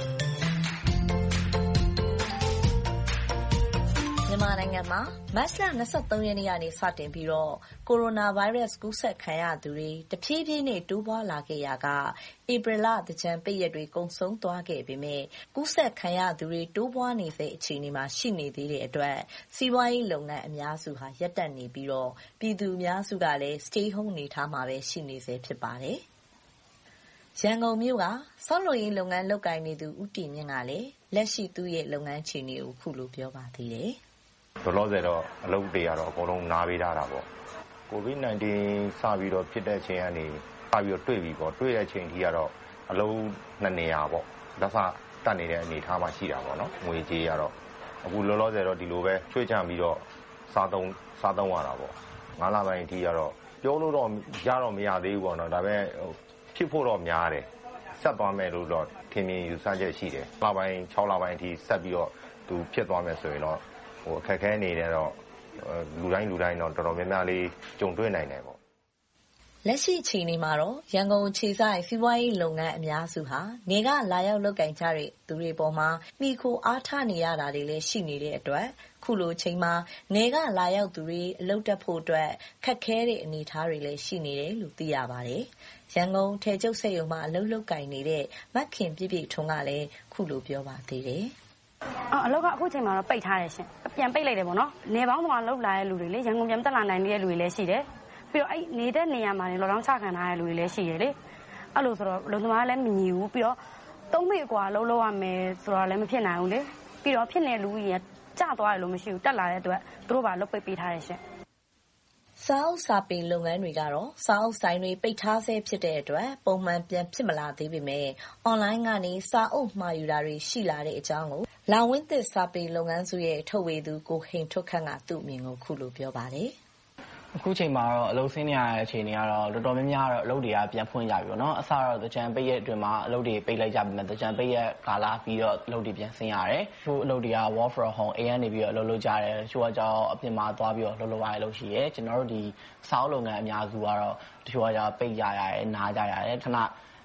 U: မြန်မာနိုင်ငံမှာမတ်လ၂၃ရက်နေ့ကနေစတင်ပြီးတော့ကိုရိုနာဗိုင်းရပ်စ်ကူးစက်ခံရသူတွေတဖြည်းဖြည်းနဲ့တိုးပွားလာခဲ့ရာကဧပြီလသင်္ကြန်ပိတ်ရက်တွေကုန်ဆုံးသွားခဲ့ပေမဲ့ကူးစက်ခံရသူတွေတိုးပွားနေစေအခြေအနေမှာရှိနေသေးတဲ့အတွက်စီးပွားရေးလုပ်ငန်းအများစုဟာရပ်တန့်နေပြီးတော့ပြည်သူအများစုကလည်း stay home နေထားမှာပဲရှိနေစေဖြစ်ပါတယ်။ရန်ကုန်မြို့ကဆောက်လုပ်ရေးလုပ်ငန်းလုပ်ကိုင်နေသူဦးတင်မြင့်ကလည်းလက်ရှိသူ့ရဲ့လုပ်ငန်းအခြေအနေကိုခုလိုပြောပါသေးတယ်။
V: လောလောဆယ်တော့အလုပ်တွေကတော့အကုန်လုံးနားပေးထားတာပေါ့ကိုဗစ်၁၉ စပြီးတော့ဖြစ်တဲ့အချိန်ကနေစပြီးတော့တွေ့ပြီပေါ့တွေ့တဲ့အချိန်ထိကတော့အလုံးနှစ်နေရာပေါ့လက်ဖတတ်နေတဲ့အနေထားမှရှိတာပေါ့နော်ငွေကြေးကတော့အခုလောလောဆယ်တော့ဒီလိုပဲချွေးချပြီးတော့စားသုံးစားသုံးရတာပေါ့ငါးလပိုင်းအထိကတော့ပြောလို့တော့ရတော့မရသေးဘူးပေါ့နော်ဒါပေမဲ့ဖြစ်ဖို့တော့များတယ်ဆက်သွားမယ်လို့တော့ထင်မြင်ယူဆချက်ရှိတယ်လပိုင်း၆လပိုင်းအထိဆက်ပြီးတော့သူဖြစ်သွားမယ်ဆိုရင်တော့ဟိုအခက်ခဲနေတယ်တော့လူတိုင်းလူတိုင်းတော့တော်တော်များများလေးကြုံတွေ့နိုင်တယ်ပေါ့
U: လက်ရှိအချိန်မှာတော့ရန်ကုန်ခြေဆိုင်စီးပွားရေးလုပ်ငန်းအများစုဟာနေကလာရောက်လုပ်ကင်ကြတဲ့သူတွေပေါ်မှာမိခိုအားထားနေရတာတွေလည်းရှိနေတဲ့အတွက်ခုလိုချိန်မှာနေကလာရောက်သူတွေအလုပ်တက်ဖို့အတွက်ခက်ခဲတဲ့အနေအထားတွေလည်းရှိနေတယ်လို့သိရပါတယ်ရန်ကုန်ထေကျုပ်စိတ်ရုံမှာအလုပ်လုပ်ကင်နေတဲ့မခင်ပြည့်ပြည့်ထွန်းကလည်းခုလိုပြောပါသေးတယ်
W: အော်အလောက်ကအခုချိန်မှာတော့ပိတ်ထားတယ်ရှင်ပြန်ပိတ်လိုက်တယ်ပေါ့နော်နေပေါင်းသွားလောက်လာတဲ့လူတွေလေရန်ကုန်ပြန်တက်လာနိုင်တဲ့လူတွေလည်းရှိတယ်ပြီးတော့အဲ့နေတဲ့နေရာမှာလည်းလောလောချခံထားတဲ့လူတွေလည်းရှိတယ်လေအဲ့လိုဆိုတော့လုံသမားလည်းမညီဘူးပြီးတော့သုံးမိကွာလုံးလုံးရမယ်ဆိုတော့လည်းမဖြစ်နိုင်ဘူးလေပြီးတော့ဖြစ်နေလူကြီးကကျသွားတယ်လို့မရှိဘူးတက်လာတဲ့အတွက်သူတို့ဘာလုတ်ပိတ်ပေးထားတယ်ရှင်
U: စားအုပ်စာပေလုပ်ငန်းတွေကတော့စားအုပ်ဆိုင်တွေပိတ်ထားဆဲဖြစ်တဲ့အတွက်ပုံမှန်ပြန်ဖြစ်မလာသေးပေမဲ့အွန်လိုင်းကနေစားအုပ်မှာယူတာတွေရှိလာတဲ့အကြောင်းကိုလာဝင်းသစ်စာပေလုပ်ငန်းစုရဲ့ထုတ်ဝေသူကိုဟိန်ထွတ်ခန့်ကသူ့အမြင်ကိုခုလိုပြောပါတယ်
X: အခုချိန်မှာတော့အလုပ်ဆင်းနေရတဲ့အခြေအနေကတော့တော်တော်များများတော့အလုပ်တွေကပြန်ဖွင့်ကြပြီပေါ့နော်အစတော့တကြံပိတ်ရက်အတွင်းမှာအလုပ်တွေပိတ်လိုက်ကြပြီမဲ့တကြံပိတ်ရက်ကာလပြီးတော့အလုပ်တွေပြန်ဆင်းရတယ်သူအလုပ်တွေက work from home အိမ်ကနေပြီးတော့အလုပ်လုပ်ကြတယ်ချို့ကကြောင်အပြင်မှာသွားပြီးတော့လုပ်လုပ်ရတဲ့လုပ်ရှိရဲကျွန်တော်တို့ဒီစားအုပ်လုပ်ငန်းအများစုကတော့တချို့ကကြောင်ပိတ်ကြရတယ်နားကြရတယ်ခဏ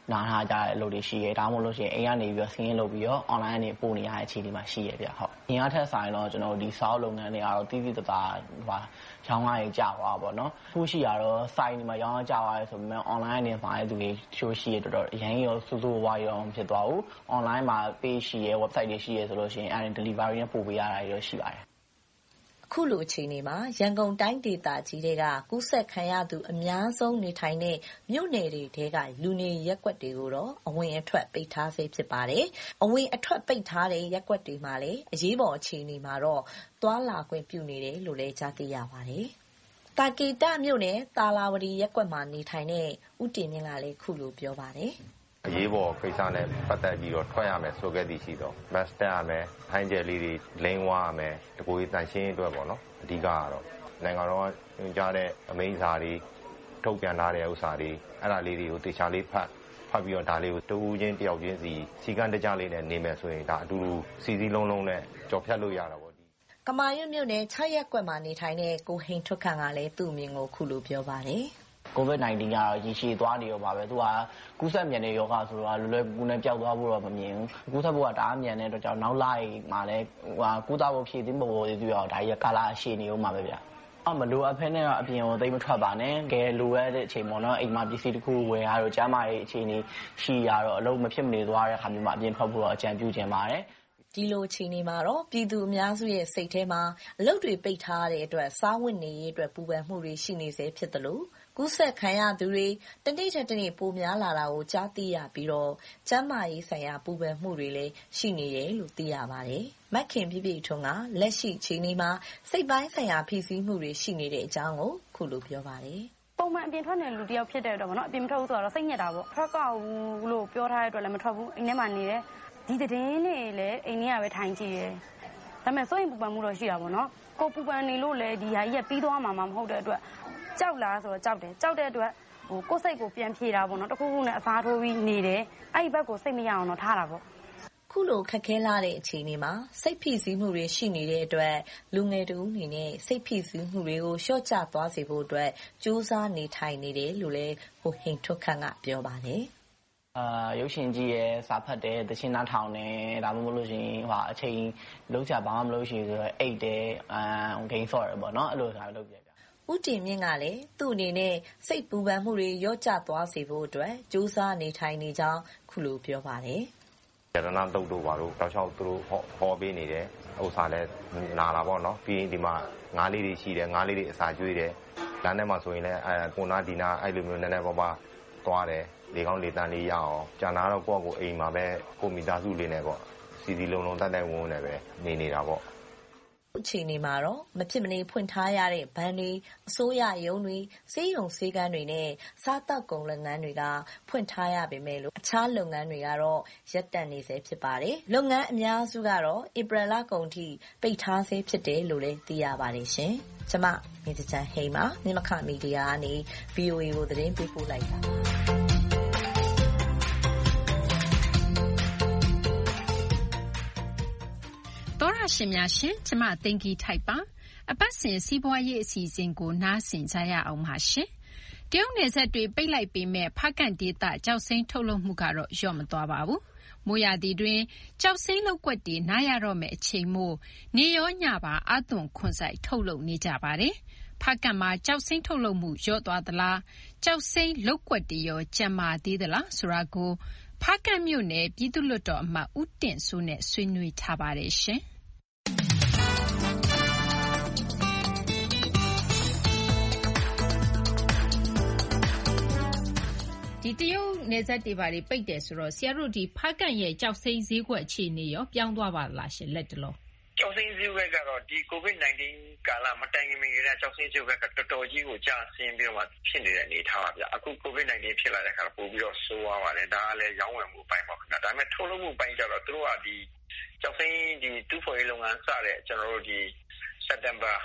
X: နားထားကြတဲ့အလုပ်တွေရှိရဲဒါမှမဟုတ်လို့ရှိရင်အိမ်ကနေပြီးတော့ဆင်းရဲလုပ်ပြီးတော့ online ကနေပို့နေရတဲ့အခြေအနေမှာရှိရဗျဟုတ်။ညီအားထက်ဆိုင်တော့ကျွန်တော်ဒီစာအုပ်လုပ်ငန်းတွေကတော့တည်တည်တသာဟိုရောင်းရည်ကြသွားပါတော့။ခုရှိရတော့ site တွေမှာရောင်းရကြသွားရဲဆိုပေမဲ့ online နဲ့မှာတဲ့သူတွေချိုးရှိရတော်တော်အရင်ရောစူးစူးဝါးရောဖြစ်သွားဘူး။ online မှာ page ရှိရဲ website တွေရှိရဲဆိုလို့ရှိရင်အဲ့ဒါ delivery နဲ့ပို့ပေးရတာတွေရှိပါတယ်
U: အခုလိုအခြေအနေမှာရန်ကုန်တိုင်းဒေသကြီးတွေကကူးစက်ခံရသူအများဆုံးနေထိုင်တဲ့မြို့နယ်တွေထဲကလူနေရပ်ကွက်တွေကိုတော့အဝင်အထွက်ပိတ်ထားဆဲဖြစ်ပါတယ်။အဝင်အထွက်ပိတ်ထားတဲ့ရပ်ကွက်တွေမှာလည်းအရေးပေါ်အခြေအနေမှာတော့သွားလာခွင့်ပြုနေတယ်လို့လည်းကြားသိရပါတယ်။တာကေတမြို့နယ်တာလာဝတီရပ်ကွက်မှာနေထိုင်တဲ့ဦးတင်မြင့်ကလည်းခုလိုပြောပါတယ်။
V: အရေးပေါ်ကိစ္စနဲ့ပတ်သက်ပြီးတော့ထွက်ရမယ်ဆိုခဲ့သည်ရှိတော့ mask တက်ရမယ်ထိုင်းကျယ်လေးတွေလိမ့်ဝါရမယ်တကူကြီးတန်ရှင်းအတွက်ပေါ့နော်အဓိကကတော့နိုင်ငံတော်ကညွှန်ကြားတဲ့အမိန့်စာတွေထုတ်ပြန်ထားတဲ့ဥစ္စာတွေအဲ့ဒါလေးတွေကိုတေချာလေးဖတ်ဖတ်ပြီးတော့ဒါလေးကိုတူးချင်းတယောက်ချင်းစီစီကံတကြလေးနဲ့နေမယ်ဆိုရင်ဒါအတူတူစီစီလုံးလုံးနဲ့ကြော်ဖြတ်လို့ရတာပေါ့ဒီ
U: ကမာရွတ်မြို့နယ်ခြောက်ရပ်ကွက်မှာနေထိုင်တဲ့ကိုဟိန်ထွတ်ခန့်ကလည်းသူ့အမြင်ကိုခုလိုပြောပါတယ်
X: ကိုဗစ် nineteen ကတော့ရေရှည်သွားနေရောပါပဲသူကကူးစက်မြန်တဲ့ယောဂဆိုတော့လွယ်လွယ်ကူကူနဲ့ပျောက်သွားဖို့တော့မမြင်ဘူးကူးစက်ဖို့ကတအားမြန်တဲ့အတွက်ကြောင့်နောက်လိုက်မှာလည်းဟိုကူးသားဖို့ဖြည့်သိမပေါ်သေးသေးတော့ဒါကြီးကကာလာအရှိနေဦးမှာပဲဗျအမလိုအပ်ဖဲနဲ့တော့အပြင်ကိုသိမထွက်ပါနဲ့ကဲလိုရတဲ့အချိန်ပေါ့နော်အိမ်မှာပစ္စည်းတစ်ခုဝယ်ရတော့ကျမ်းမာရေးအခြေအနေရှိရတော့အလုံးမဖြစ်မနေသွားတဲ့ခါမျိုးမှာအပြင်ထွက်ဖို့တော့အကြံပြုခြင်းပါတယ်
U: ဒီလိုအခြေအနေမှာတော့ပြည်သူအများစုရဲ့စိတ်ထဲမှာအလုပ်တွေပိတ်ထားတဲ့အတွက်စားဝတ်နေရေးအတွက်ပူပန်မှုတွေရှိနေစေဖြစ်တယ်လို့ကူးစက်ခံရသူတွေတနေ့တစ်နေ့ပိုများလာတာကိုကြားသိရပြီးတော့ကျန်းမာရေးဆိုင်ရာပူပန်မှုတွေလည်းရှိနေတယ်လို့သိရပါတယ်။မက်ခင်ပြည့်ပြည့်ထွန်းကလက်ရှိအခြေအနေမှာစိတ်ပိုင်းဆိုင်ရာဖိစီးမှုတွေရှိနေတဲ့အကြောင်းကိုခုလိုပြောပါတယ်
W: ။ပုံမှန်အပြင်ထွက်နေလူတယောက်ဖြစ်တဲ့အတွက်ပေါ့နော်အပြင်မထွက်ဘူးဆိုတော့စိတ်ညစ်တာပေါ့ထွက်ကောက်ဘူးလို့ပြောထားတဲ့အတွက်လည်းမထွက်ဘူးအိမ်ထဲမှာနေတယ်ဒီသတင်းတွေလည်းအိမ်ထဲကပဲထိုင်ကြည့်တယ်ဒါပေမဲ့စိုးရင်ပူပန်မှုတော့ရှိတာပေါ့နော်ကိုပူပန်နေလို့လည်းဒီဟာကြီးကပြီးသွားမှာမဟုတ်တဲ့အတွက်ကြောက်လားဆိုတော့ကြောက်တယ်ကြောက်တဲ့အတွက်ဟိုကိုယ်စိတ်ကိုပြန်ဖြေတာပေါ့နော်တခုခုနဲ့အစားထိုးပြီးနေတယ်အဲ့ဒီဘက်ကိုစိတ်မရအောင်တော့ထားတာပေါ့
U: ခုလိုခက်ခဲလာတဲ့အခြေအနေမှာစိတ်ဖိစီးမှုတွေရှိနေတဲ့အတွက်လူငယ်တူအနေနဲ့စိတ်ဖိစီးမှုတွေကိုလျှော့ချသွားစေဖို့အတွက်ကြိုးစားနေထိုင်နေတယ်လို့လည်းဟိုဟိန်ထွတ်ခန့်ကပြောပါတယ်
X: အာရုပ်ရှင်ကြည့်ရဲစာဖတ်တယ်တချင်းနားထောင်တယ်ဒါမှမဟုတ်လို့ရှိရင်ဟိုအချိန်လုံးချဘာမှမလုပ်ရှိဆိုတော့အိတ်တယ်အာ game for ပေါ့နော်အဲ့လိုစာလုပ်ပြပြ
U: ဦးတင်မြင့်ကလည်းသူ့အနေနဲ့စိတ်ပူပန်မှုတွေရော့ကျသွားစေဖို့အတွက်ကြိုးစားနေထိုင်နေကြောင်းခုလိုပြောပါတယ်
V: ရတနာတုတ်တို့ပါလို့တောက်လျှောက်သူတို့ဟောပေးနေတယ်ဥစ္စာလည်းနာလာပေါ့နော်ပြီးရင်ဒီမှာငါးလေးတွေရှိတယ်ငါးလေးတွေအစာကျွေးတယ်လမ်းထဲမှာဆိုရင်လည်းအဲကိုနာဒီနာအဲ့လိုမျိုးနည်းနည်းပါးပါးသွားတယ်လေကောင်းလေတန်းလေးရအောင်ကြာနာတော့ကိုယ့်ကိုအိမ်မှာပဲကိုမိသားစုလေးနဲ့ပေါ့စီစီလုံးလုံးတက်တက်ဝန်းဝန်းနဲ့ပဲနေနေတာပေါ့
U: အခြေအနေမှာတော့မဖြစ်မနေဖွင့်ထားရတဲ့ဘဏ်တွေအစိုးရရုံးတွေစေယုံစေကန်းတွေနဲ့စားတောက်ကုန်လုပ်ငန်းတွေကဖွင့်ထားရပေမဲ့လို့အခြားလုပ်ငန်းတွေကတော့ရပ်တန့်နေဆဲဖြစ်ပါတယ်လုပ်ငန်းအများစုကတော့ဧပြီလကုန်ထိပိတ်ထားဆဲဖြစ်တယ်လို့လည်းသိရပါတယ်ရှင်ကျွန်မမြေတချန်ဟိန်ပါမြမခမီဒီယာကနေ ဗီအိုအေ ကိုသတင်းပေးပို့လိုက်တာ
A: တော်ရရှင်များရှင်ကျမသိင်္ဂီထိုက်ပါအပတ်စဉ်စီးပွားရေးအစီအစဉ်ကိုနားဆင်ကြရအောင်ပါရှင်တရုတ်နယ်စပ်တွေပိတ်လိုက်ပေမဲ့ဖားကန့်ဒေသကြောက်စိမ်းထုတ်လုပ်မှုကတော့လျော့မသွားပါဘူးမိုးရာသီတွင်ကြောက်စိမ်းလုပ်ကွက်တွေနားရတော့မဲ့အချိန်မို့နေရောညပါအသွင်ခွန်ဆိုင်ထုတ်လုပ်နေကြပါတယ်ဖားကန့်မှာကြောက်စိမ်းထုတ်လုပ်မှုလျော့သွားသလားကြောက်စိမ်းလုပ်ကွက်တွေရောကျန်မာသေးသလားဆိုတာကိုဖားကန့်မြို့နယ်ပြည်သူ့လွှတ်တော်အမတ်ဦးတင့်စိုးနဲ့ဆွေးနွေးထားပါတယ်ရှင်ဒီတရုတ်နယ်စပ်တွေဘာတွေပိတ်တယ်ဆိုတော့ဆရာတို့ဒီဖားကန့်ရဲ့ကြောက်စိမ်းဈေးကွက်အခြေအနေရောပြောင်းသွားပါလားရှင်လက်တလုံး
B: ကြောက်စိမ်းဈေးကွက်ကတော့ဒီ ကိုဗစ် nineteen ကာလမတိုင်ခင်မီကကြောက်စိမ်းဈေးကွက်ကတော်တော်ကြီးကိုကျဆင်းပြီးတော့မှဖြစ်နေတဲ့အနေထားပါဗျအခု ကိုဗစ် nineteen ဖြစ်လာတဲ့အခါပို့ပြီးတော့ဆိုးသွားပါတယ်ဒါကလည်းရောင်းဝယ်မှုပိုင်းပေါ့ခင်ဗျဒါပေမဲ့ထုတ်လုပ်မှုပိုင်းကျတော့သူတို့ကဒီကြောက်စိမ်းဒီတူးဖော်ရေးလုပ်ငန်းစတဲ့ကျွန်တော်တို့ဒီစက်တင်ဘာ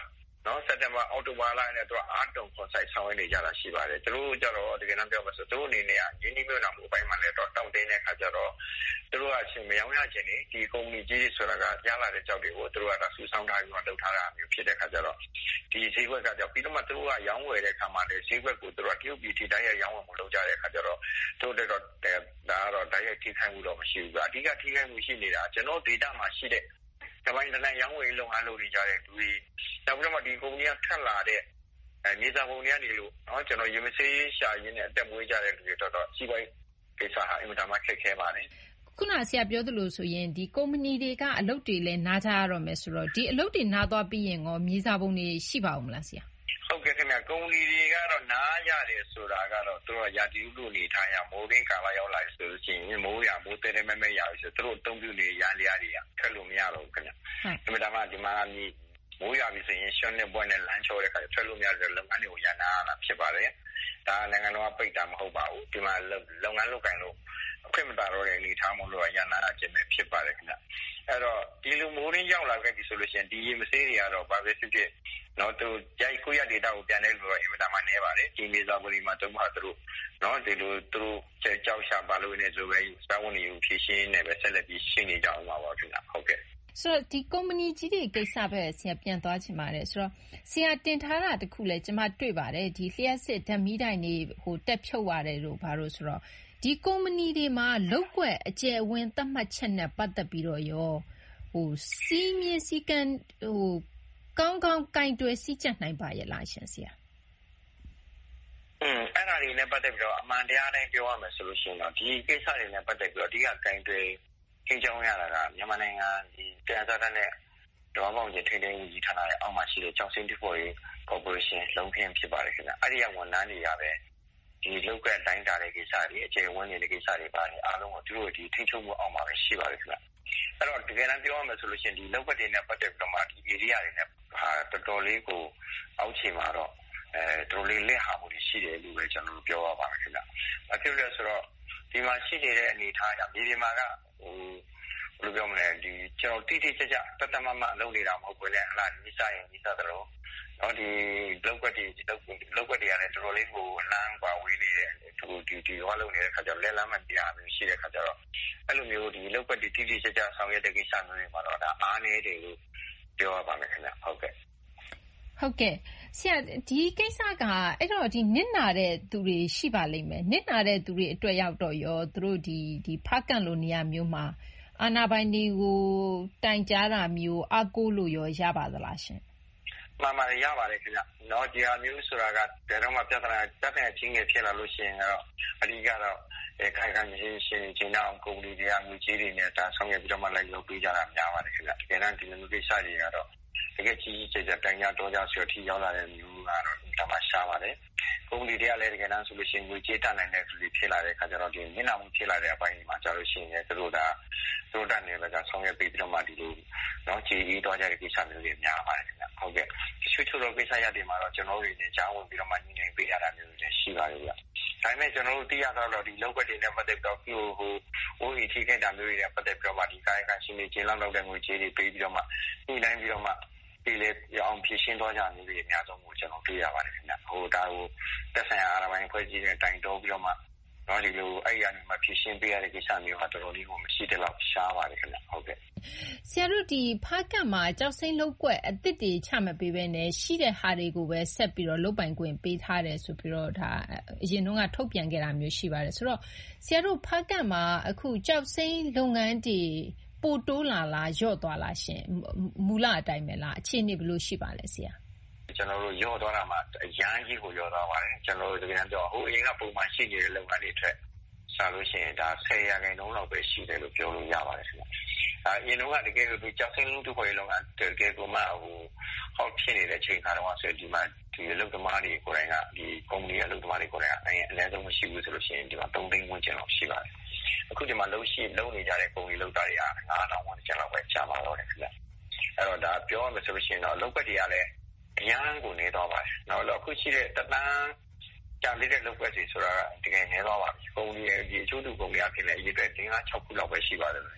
B: နော်စက်တင်ဘာအောက်တိုဘာလနဲ့သူကအားတုံခွန်ဆိုင်ဆောင်ရနေကြတာရှိပါတယ်သူတို့ကြတော့တကယ်တမ်းပြောမှဆိုသူတို့အနေနဲ့ကရင်းနှီးမြှုပ်နှံမှုအပိုင်းမှာလည်းတော့တောင်းတင်းတဲ့ခါကျတော့သူတို့ကအချင်းမရောင်းရခြင်းနေဒီကုမ္ပဏီကြီးဆိုတာကရလာတဲ့ကြောက်တွေကိုသူတို့ကဆူဆောင်းထားပြီးတော့လုပ်ထားတာမျိုးဖြစ်တဲ့ခါကျတော့ဒီဈေးကွက်ကကြောက်ပြီးတော့မှသူတို့ကရောင်းဝယ်တဲ့ခါမှာလည်းဈေးကွက်ကိုသူတို့ကတရုတ်ပြည်ထိတိုင်းရရောင်းဝယ်မှုလုပ်ကြတဲ့ခါကျတော့သူတို့တော့ဒါကတော့တိုင်းရထိခိုက်မှုတော့မရှိဘူးအဓိကထိခိုက်မှုရှိနေတာကျွန်တော်ဒေတာမှာရှိတဲ့တပိုင်းတန်းရောင်းဝယ်လုပ်ငန်းလုပ်နေကြတဲ့လူတွေနောက်ပြီးတော့ဒီကုမ္ပဏီကထက်လာတဲ့မြေစာပုံတွေကနေလို့နော်ကျွန်တော်ရေမဆေးရှာရင်းနဲ့အသက်မွေးကြတဲ့လူတွေတော့တော့စီးပွားရေးကိစ္စဟာအင်မတန်မှခက်ခဲပါတယ်
A: ခုနဆရာပြောသလိုဆိုရင်ဒီကုမ္ပဏီတွေကအလုပ်တွေလည်းနားကြရတော့မယ်ဆိုတော့ဒီအလုပ်တွေနားသွားပြီးရင်ရောမြေစာပုံတွေရှိပါဦးမလားဆရာ
B: ဟုတ်ကဲ့ခင်ဗျကုမ္ပဏီတွေကတော့နားရတယ်ဆိုတာကတော့သူတို့ရာသီဥတုနေထားရမိုးရင်းကာလရောက်လာဆိုလို့ရှိရင်မိုးရမိုးတဲတဲမဲမဲရပြီဆိုသူတို့အသုံးပြုနေရလျားတွေကထက်လို့မရတော့ဘူးခင်ဗျအင်မတန်မှဒီမှာမိုးရပြီဆိုရင်ရှွန်းနဲ့ပွဲနဲ့လမ်းချော်တဲ့ခါထွက်လို့မရတဲ့လုပ်ငန်းတွေကိုရန်နာရတာဖြစ်ပါတယ်ဒါနိုင်ငံတော်ကပိတ်တာမဟုတ်ပါဘူးဒီမှာလုပ်ငန်းလုပ်ကိုင်လို့အခွင့်မတာတော့တဲ့အနေထားမို့လို့ရန်နာခြင်းပဲဖြစ်ပါတယ်ခင်ဗျအဲ့တော့ဒီလိုမိုးရင်းရောက်လာခဲ့ပြီဆိုလို့ရှိရင်ဒီရေမဆေးတွေကတော့ဘာပဲဖြစ်ဖြစ်နော်သူကြိုက်ကိုရဒေတာကိုပြန်နေလို့တော့အင်မတန်မှနေပါတယ်ဒီမြေစာပုံမှာတုံးမှာသူတို့နော်ဒီလိုသူတို့ကြောက်ရှာပါလို့နေဆိုပဲစာဝန်တွေကိုဖြည့်ရှင်းနေပဲဆက်လက်ပြီးရှင်းနေကြအောင်ပါပါခင်ဗျဟုတ်ကဲ့
A: ဆိုတော့ဒီကုမ္ပဏီကြီးတွေကိစ္စပဲဆရာပြန်သွားချင်ပါတယ်ဆိုတော့ဆရာတင်ထားတာတခုလဲကျွန်မတွေ့ပါတယ်ဒီလျှက်စစ်ဓာတ်မီးတိုင်တွေဟိုတက်ဖြုတ်ရတယ်လို့ဘာလို့ဆိုတော့ဒီကုမ္ပဏီတွေမှာလောက်ွက်အကျယ်အဝန်းသတ်မှတ်ချက်နဲ့ပတ်သက်ပြီးတော့ရောဟိုစီးမြင့်စီကံဟိုကောင်းကောင်းကင်တွယ်စီးချက်နိုင်ပါရဲ့လားရှင်ဆရာ
B: อืมအဲ့ဒါတွေနဲ့ပတ်သက်ပြီးတော့အမှန်တရားတိုင်းပြောရမယ်ဆိုလို့ရှိရင်တော့ဒီကိစ္စတွေနဲ့ပတ်သက်ပြီးတော့အဓိကကင်တွယ်ခင်းချောင်းရတာကမြန်မာနိုင်ငံဒီတရားစားတဲ့ဒေါ်ပေါင်းကြီးထိန်းသိမ်းရေးဌာနရဲ့အောက်မှာရှိတဲ့ကျောင်းစင်းတစ်ပေါ်ရေးကော်ပိုရေးရှင်းလုံးခင်းဖြစ်ပါတယ်ခင်ဗျအဲ့ဒီကဝန်ထမ်းတွေရပဲဒီလောက်ကတိုင်းတာတဲ့ကိစ္စတွေအခြေဝန်းနေတဲ့ကိစ္စတွေပါတယ်အားလုံးကိုသူတို့ဒီထိချုပ်မှုအောက်မှာပဲရှိပါတယ်ခင်ဗျအဲ့တော့တကယ်တမ်းပြောရမယ်ဆိုလို့ရှိရင်ဒီလောက်ပတ်တွေနဲ့ပတ်သက်ပြီးတော့မှဒီ area တွေနဲ့ဟာတော်တော်လေးကိုအောက်ခြေမှာတော့အဲတော်တော်လေးလက်ဟာမှုတွေရှိတယ်လို့ပဲကျွန်တော်ပြောရပါမယ်ခင်ဗျအဖြစ်လို့ဆိုတော့ဒီမှာရှိနေတဲ့အနေအထားကမြေဒီမှာကဟိုဘယ်လိုပြောမလဲဒီကျွန်တော်တိတိကျကျတတမမလုပ်နေတာမဟုတ်ဘူးလေအလားဒီစားရင်ဒီစားတော့နော်ဒီလောက်ကွက်တွေလောက်လောက်ကွက်တွေရတယ်တော်တော်လေးကိုလမ်းကွာဝေးနေတဲ့သူဒီဒီဟောလုပ်နေတဲ့ခါကျတော့လက်လမ်းမတရားမျိုးရှိတဲ့ခါကျတော့အဲ့လိုမျိုးဒီလောက်ကွက်တွေတိတိကျကျဆောင်ရွက်တဲ့ကိစ္စမျိုးတွေမှာတော့ဒါအားနည်းတယ်လို့ပြောရပါမယ်ခင်ဗျဟုတ်ကဲ့
A: ဟုတ်ကဲ့ဆရာဒီကိစ္စကအဲ့တော့ဒီနစ်နာတဲ့သူတွေရှိပါလိမ့်မယ်နစ်နာတဲ့သူတွေအတွက်ရောက်တော့ရောသူတို့ဒီဒီဖားကန့်လိုနေရာမျိုးမှာအာဏာပိုင်တွေကိုတိုင်ကြားတာမျိုးအကိုလို့ရောရပါသလားရှင်
B: မှန်ပါတယ်ရပါတယ်ခင်ဗျနော်ဒီဟာမျိုးဆိုတာကဘယ်တော့မှပြဿနာပြဿနာချင်းငယ်ဖြစ်လာလို့ရှိရင်တော့အဓိကတော့အဲခိုင်ခိုင်ရှင်းရှင်းချင်းအောင်ကုမ္ပဏီတွေကမျိုးကြီးတွေနဲ့ဒါဆောင်ရွက်ပြီးတော့မှလိုက်လုပ်ပေးကြတာများပါတယ်ခင်ဗျတကယ်တမ်းဒီလိုမျိုးကိစ္စတွေကတော့တကယ်ကြီးကြီးကျယ်ကျယ်တိုင်ကြတော့ကြဆိုအထိရောက်လာတဲ့မျိုးကတော့တမရှားပါတယ်ကုမ္ပဏီတွေကလည်းတကယ်တမ်းဆိုလို့ရှိရင်ငွေကြေးတတ်နိုင်တဲ့သူတွေဖြစ်လာတဲ့အခါကျတော့ဒီမျက်နှာမှုဖြစ်လာတဲ့အပိုင်းမှာကြာလို့ရှိရင်သူတို့ကသူတို့တတ်နေလည်းကဆောင်ရွက်ပြီးပြီးတော့မှဒီလိုတော့ကြည်ပြီးတော့ကြတဲ့ကိစ္စမျိုးတွေများပါတယ်ခင်ဗျဟုတ်ကဲ့ဒီဆွေးချိုးတော့ကိစ္စရတွေမှာတော့ကျွန်တော်တို့တွေနဲ့ကြားဝင်ပြီးတော့မှညှိနှိုင်းပေးရတာမျိုးတွေရှိပါတယ်ဗျဒါပေမဲ့ကျွန်တော်တို့သိရတော့ဒီလောက်ွက်တွေနဲ့ပတ်သက်ပြီးတော့ဟိုဟိုဟိုဒီထိခိုက်တာမျိုးတွေနဲ့ပတ်သက်ပြီးတော့မှဒီကာယကရှင်တွေကျေလောက်တော့တဲ့ငွေကြေးတွေပေးပြီးတော့မှညှိနှိုင်းပြီးတော့မှဒီလေအောင်ဖြည့်ရှင်းတော့ကြမျိုးတွေအများဆုံးကိုကျွန်တော်တွေ့ရပါတယ်ခင်ဗျဟိုဒါကိုတက်ဆိုင်ရာအာဏာပိုင်ဖွဲ့စည်းတဲ့တိုင်တော်ပြီးတော့မှတော့ဒီလိုအဲ့ရနေမှာဖြည့်ရှင်းပေးရတဲ့ကိစ္စမျိုးဟာတော်တော်လေးကိုမရှိတဲ့လောက်ရှားပါတယ်ခင်ဗျဟုတ်ကဲ့
A: ဆရာတို့ဒီဖားကန့်မှာကြောက်စိမ့်လောက်ကွက်အစ်စ်တွေချမပေးဘဲနဲ့ရှိတဲ့ဟာတွေကိုပဲဆက်ပြီးတော့လုတ်ပိုင်ခွင့်ပေးထားတယ်ဆိုပြီးတော့ဒါအရင်တော့ကထုတ်ပြန်ခဲ့တာမျိုးရှိပါတယ်ဆိုတော့ဆရာတို့ဖားကန့်မှာအခုကြောက်စိမ့်လုပ်ငန်းတွေပိုတိုးလာလားညော့သွားလားရှင်မူလအတိုင်းပဲလားအခြေအနေဘယ်လိုရှိပါလဲဆရာ
B: ကျွန်တော်တို့ညော့သွားတာမှအရန်ကြီးကိုညော့သွားပါတယ်ကျွန်တော်တို့တကယ်တော့ဟိုအရင်ကပုံမှန်ရှိနေတဲ့လုပ်ငန်းတွေထက်စားလို့ရှိရင်ဒါဆယ်ရာခိုင်နှုန်းလောက်ပဲရှိတယ်လို့ပြောလို့ရပါတယ်ခင်ဗျ။အရင်တော့တကယ်လို့ကြောက်စင်းလုံးတို့ခေါ်ရလုံးကတကယ်ကိုမှဟိုဟောက်ဖြစ်နေတဲ့ချိန်ခါတော့ဆိုဒီမှာဒီလုပ်သမားတွေကိုယ်တိုင်ကဒီကုမ္ပဏီရဲ့လုပ်သမားတွေကိုယ်တိုင်ကအရင်အနည်းဆုံးမရှိဘူးဆိုလို့ရှိရင်ဒီမှာသုံးသိန်းဝန်းကျင်လောက်ရှိပါတယ်။အခုဒီမှာလုံးရှိလုံးနေကြတဲ့ကုမ္ပဏီလုပ်သားတွေကငါးထောင်ဝန်းကျင်လောက်ပဲကြာပါတော့တယ်ခင်ဗျ။အဲ့တော့ဒါပြောရမယ်ဆိုလို့ရှိရင်တော့လုပ်ပတ်တွေကလည်းအရန်ကိုနေတော့ပါတယ်။နောက်တော့အခုရှိတဲ့တပန်းကြာလေးတဲ့လုပ်ကွက်တွေဆိုတာတကယ်နေတော့ပါပြီ။ကုမ္ပဏီရဲ့ဒီအချို့သူကုမ္ပဏီအဖြစ်နဲ့အရေးအတွက်တင်ကား၆ခုလောက်ပဲရှိပါတယ်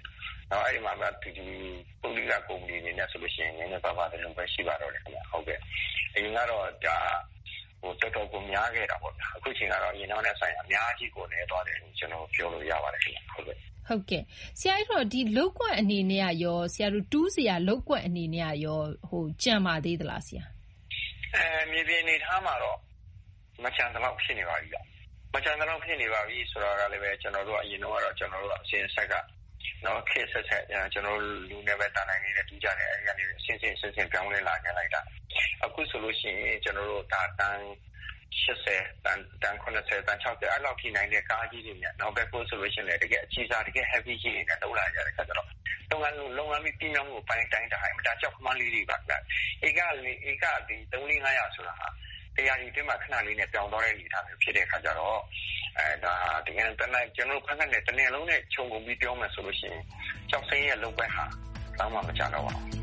B: နောက်အဲ့ဒီမှာဒီဒီပုဂ္ဂလိကကုမ္ပဏီတွေနဲ့ဆိုလို့ရှိရင်နည်းနည်းပါးပါးလည်းပဲရှိပါတော့တယ်ခင်ဗျဟုတ်ကဲ့အရင်ကတော့ဒါဟိုတော်တော်ကိုများခဲ့တာပေါ့ဗျာအခုချိန်ကတော့အရင်တော့နဲ့ဆိုင်အများကြီးကိုလည်းသွားတယ်လို့ကျွန်တော်ပြောလို့ရပါတယ်ခင်ဗျဟုတ်ကဲ့
A: ဟုတ်ကဲ့ဆရာတို့ဒီလောက်ကွက်အနေနဲ့ရောဆရာတို့တူးစရာလောက်ကွက်အနေနဲ့ရောဟိုကြံပါသေးသလားဆရာ
B: အဲမြေပြင်နေထားမှာတော့မချန်တော့ဖြစ်နေပါပြီဗျမချန်တော့ဖြစ်နေပါပြီဆိုတော့လည်းပဲကျွန်တော်တို့အရင်တော့ကတော့ကျွန်တော်တို့အစဉ်ဆက်ကနော်ခေတ်ဆက်ဆက်ကျွန်တော်လူနယ်ပဲတာနိုင်နေတဲ့တူးကြတယ်အဲဒီကနေအစဉ်စဉ်ဆက်ဆက်ပြောင်းလဲလာခဲ့လိုက်တာအခုဆိုလို့ရှိရင်ကျွန်တော်တို့ဒါတန်းရှစ်ဆယ်တန်တန်ခုနှစ်ဆယ်တန်ခြောက်ဆယ်အဲ့လောက်ထိနိုင်တဲ့ကားကြီးတွေနဲ့နောက်ဘက်ကိုဆိုလို့ရှိရင်လည်းတကယ်အကြီးစားတကယ် heavy ကြီးတွေနဲ့တုံးလာကြတယ်ခါကျတော့လုံငန်းလုံငန်းပြီးပြင်းအောင်ကိုပိုင်းတိုင်းတိုင်းမတားကြောက်ခမလေးတွေပါဗျဧကလေးဧကဒီသုံးလေးငါးရာဆိုတာဟာတရားကြီးတွင်းမှာခဏလေးနဲ့ပြောင်းသွားတဲ့အနေအထားမျိုးဖြစ်တဲ့ခါကျတော့အဲဒါတကယ်တနေ့ကျွန်တော်ဖက်နဲ့တနေ့လုံးနဲ့ခြုံကုန်ပြီးပြောမယ်ဆိုလို့ရှိရင်ကြောက်စိမ်းရဲ့လုံပွဲဟာတောင်းမှမကြတော့ပါဘူး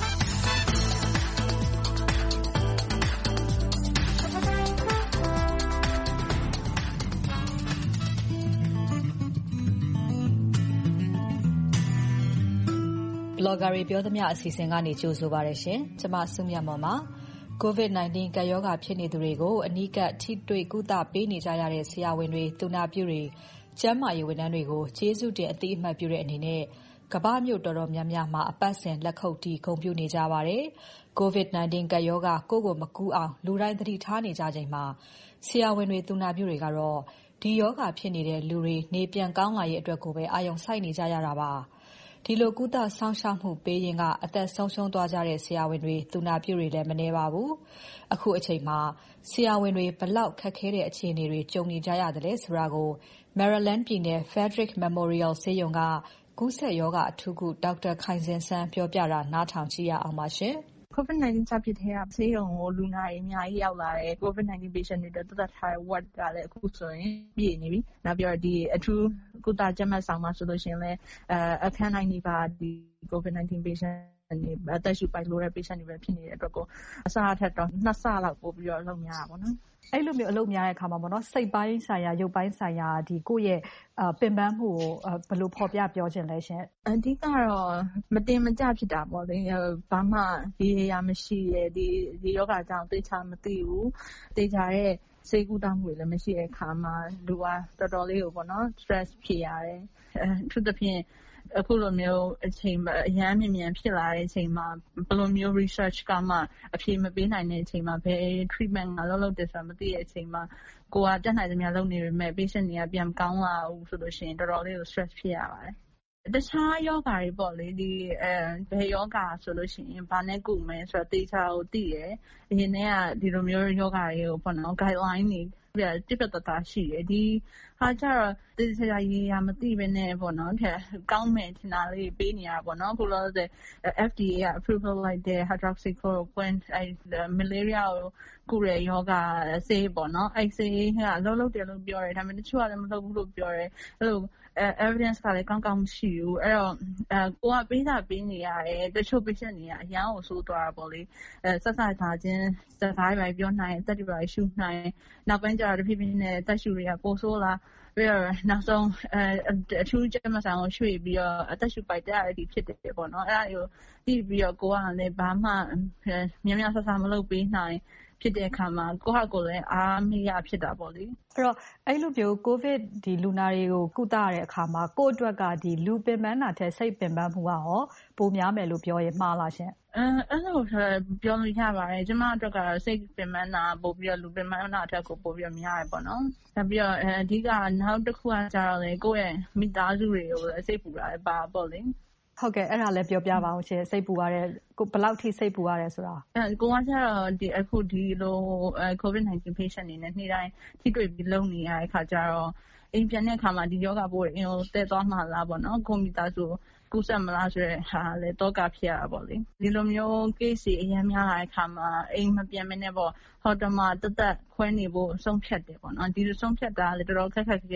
C: ဘလော့ဂါတွေပြောသမျှအစီအစဉ်ကနေကြိုဆိုပါရရှင်။ကျွန်မစုမြတ်မော်ပါ။ ကိုဗစ် ၁၉ ကပ်ရောဂါဖြစ်နေသူတွေကိုအနီးကပ်ထိတွေ့ကုသပေးနေကြရတဲ့ဆရာဝန်တွေ၊သူနာပြုတွေ၊ကျန်းမာရေးဝန်ထမ်းတွေကိုကျေးဇူးတင်အသိအမှတ်ပြုတဲ့အနေနဲ့ကမ္ဘာ့မြို့တော်တော်များများမှာအပတ်စဉ်လက်ခုပ်တီးဂုဏ်ပြုနေကြပါတယ်။ ကိုဗစ် ၁၉ ကပ်ရောဂါကိုယ့်ကိုမကူးအောင်လူတိုင်းသတိထားနေကြချိန်မှာဆရာဝန်တွေ၊သူနာပြုတွေကတော့ဒီရောဂါဖြစ်နေတဲ့လူတွေနေပြန်ကောင်းလာရေးအတွက်ကိုပဲအာရုံစိုက်နေကြရတာပါ။ဒီလိုကုသစောင့်ရှောက်မှုပေးရင်းကအသက်ဆုံးရှုံးသွားကြတဲ့ဆရာဝန်တွေ၊သူနာပြုတွေလည်းမနည်းပါဘူး။အခုအချိန်မှာဆရာဝန်တွေဘယ်လောက်ခက်ခဲတဲ့အခြေအနေတွေကြုံနေကြရသလဲဆိုတာကို Maryland ပြည်နယ် Frederick Memorial ဆေးရုံကကူးစက်ရောဂါအထူးကုဒေါက်တာခိုင်ဇင်စန်းပြောပြတာနားထောင်ကြည့်ရအောင်ပါရှင်။
H: COVID ၁၉ စဖြစ်ထဲကဆေးရုံကိုလူနာတွေအများကြီးရောက်လာတယ်။ COVID ၁၉ patient တွေအတွက်သတ်မှတ်ထားတဲ့ ward ကလည်းအခုဆိုရင်ပြည့်နေပြီ။နောက်ပြီးတော့ဒီအထူးကုသကြပ်မတ်ဆောင်မှာဆိုလို့ရှိရင်လည်းအခန်းတိုင်းနီးပါးဒီ COVID ၁၉ patient တွေအသက်ရှူပိုက်လိုတဲ့ patient တွေပဲဖြစ်နေတဲ့အတွက်ကိုအစအထက်တော့နှစ်ဆလောက်ပိုပြီးတော့အလုပ်များတာပေါ့နော်။
C: အဲ့လိုမျိုးအလုပ်များတဲ့အခါမှာပေါ့နော်စိတ်ပိုင်းဆိုင်ရာရုပ်ပိုင်းဆိုင်ရာဒီကိုယ့်ရဲ့ပင်ပန်းမှုကိုဘယ်လိုဖော်ပြပြောချင်လဲရှင်
H: အဓိကတော့မတင်မကျဖြစ်တာပေါ့လေဘာမှဒီအရာမရှိရဲ့ဒီဒီယောဂအကြောင်းသိချာမသိဘူးသိချာရဲ့စိတ်ကူးတောင်းမှုတွေလည်းမရှိတဲ့အခါမှာလူကတော်တော်လေးကိုပေါ့နော် stress ဖြစ်ရတယ်အဲသူတစ်ဖြင့်အခုလိုမျိုးအချိန်အရန်မြင်မြန်ဖြစ်လာတဲ့အချိန်မှာဘယ်လိုမျိုး research ကမှအဖြေမပေးနိုင်တဲ့အချိန်မှာဘယ် treatment ကလောက်လောက်တည်းဆိုတာမသိတဲ့အချိန်မှာကိုကတက်နိုင်သမျှလုပ်နေပေမဲ့ patient တွေကပြန်ကောင်းလာဘူးဆိုလို့ရှိရင်တော်တော်လေးကို stress ဖြစ်ရပါတယ်တခြားယောဂါတွေပေါ့လေဒီအဲဘယ်ယောဂါဆိုလို့ရှိရင်ဘာနဲ့ကုမယ်ဆိုတော့တေချာကိုသိရအရင်တည်းကဒီလိုမျိုးယောဂါတွေကိုပေါ့နော် guideline တွေပြပြတသားရှိတယ်ဒီဟာကျတော့တေချာရေးရမသိဘဲနဲ့ပေါ့နော်တဲ့ကောင်းမယ်ထင်တာလေးပေးနေရတာပေါ့နော်ခုလောဆယ် F D A က approval လိုက်တဲ့ hydroxychloroquine အဲ malaria ကိုကုတဲ့ယောဂါဆေးပေါ့နော်အဲဆေးကအလုံးလုံးတယ်လို့ပြောတယ်ဒါပေမဲ့တချို့ကလည်းမလုပ်ဘူးလို့ပြောတယ်အဲ့လိုevidence ကလည်းကောင်းကောင်းမရှိဘူးအဲ့တော့အဲကိုကပေးတာပေးနေရတယ်တချို့ patient တွေကအရန်ကိုဆိုးသွားတာပေါ့လေအဲဆက်ဆက်ထားခြင်းစကားတွေပြောနိုင်တက်တွေပါရှုနိုင်နောက်ပိုင်းကျတော့တဖြည်းဖြည်းနဲ့တက်ရှုတွေကပိုဆိုးလာပြီးတော့နောက်ဆုံးအဲအထူးကျမဆောင်ကိုရွှေ့ပြီးတော့အသက်ရှူပိုက်တက်ရတဲ့ဖြစ်တယ်ပေါ့နော်အဲ့ဒါကိုပြီးပြီးတော့ကိုကလည်းဘာမှများများဆဆမလုပ်ပေးနိုင်ဖြစ်တဲ့အခါမှာကိုယ့်ဟာကိုယ်လည်းအားမရဖြစ်တာပေါ့လေ
C: အဲ့တော့အဲ့လိုမျိုးကိုဗစ်ဒီလူနာတွေကိုကုသရတဲ့အခါမှာကိုယ့်အတွက်ကဒီလူပင်ပန်းတာထက်စိတ်ပင်ပန်းမှုကရောပိုများမယ်လို့ပြောရင်မှားလားရှင်
H: အဲအဲ့လိုပြောလို့ရပါတယ်ကျမအတွက်ကတော့စိတ်ပင်ပန်းတာပို့ပြီးတော့လူပင်ပန်းတာအထက်ကိုပို့ပြီးတော့များရပေါ့နော်နောက်ပြီးတော့အဓိကနောက်တစ်ခုကကျတော့လေကိုယ့်ရဲ့မိသားစုတွေကိုလည်းစိတ်ပူတာလည်းပါပေါ့လေ
C: ဟုတ်ကဲ့အဲ့ဒါလည်းပြောပြပါအောင်ရှင်စိတ်ပူရတဲ့ကိုဘယ်လောက်ထိစိတ်ပူရတယ်ဆိုတာ
H: အဲကိုကကျတော့ဒီအခုဒီလို COVID ၁၉ patient တွေနဲ့နေ့တိုင်းထိတွေ့ပြီးလုပ်နေရတဲ့အခါကျတော့အိမ်ပြန်တဲ့အခါမှာဒီယောဂပိုးအင်းကိုတည့်သွားမှလားပေါ့နော်ကွန်ပျူတာဆိုကူးစက်မလားဆိုတဲ့ဟာလည်းတော့ကဖြစ်ရတာပေါ့လေဒီလိုမျိုး case တွေအများများလာတဲ့အခါမှာအိမ်မပြန်မနဲ့ပေါ့ဟော်တမတသက်ခွဲနေဖို့ဆုံးဖြတ်တယ်ပေါ့နော်ဒီလိုဆုံးဖြတ်တာလည်းတော်တော်ခက်ခက်ခဲ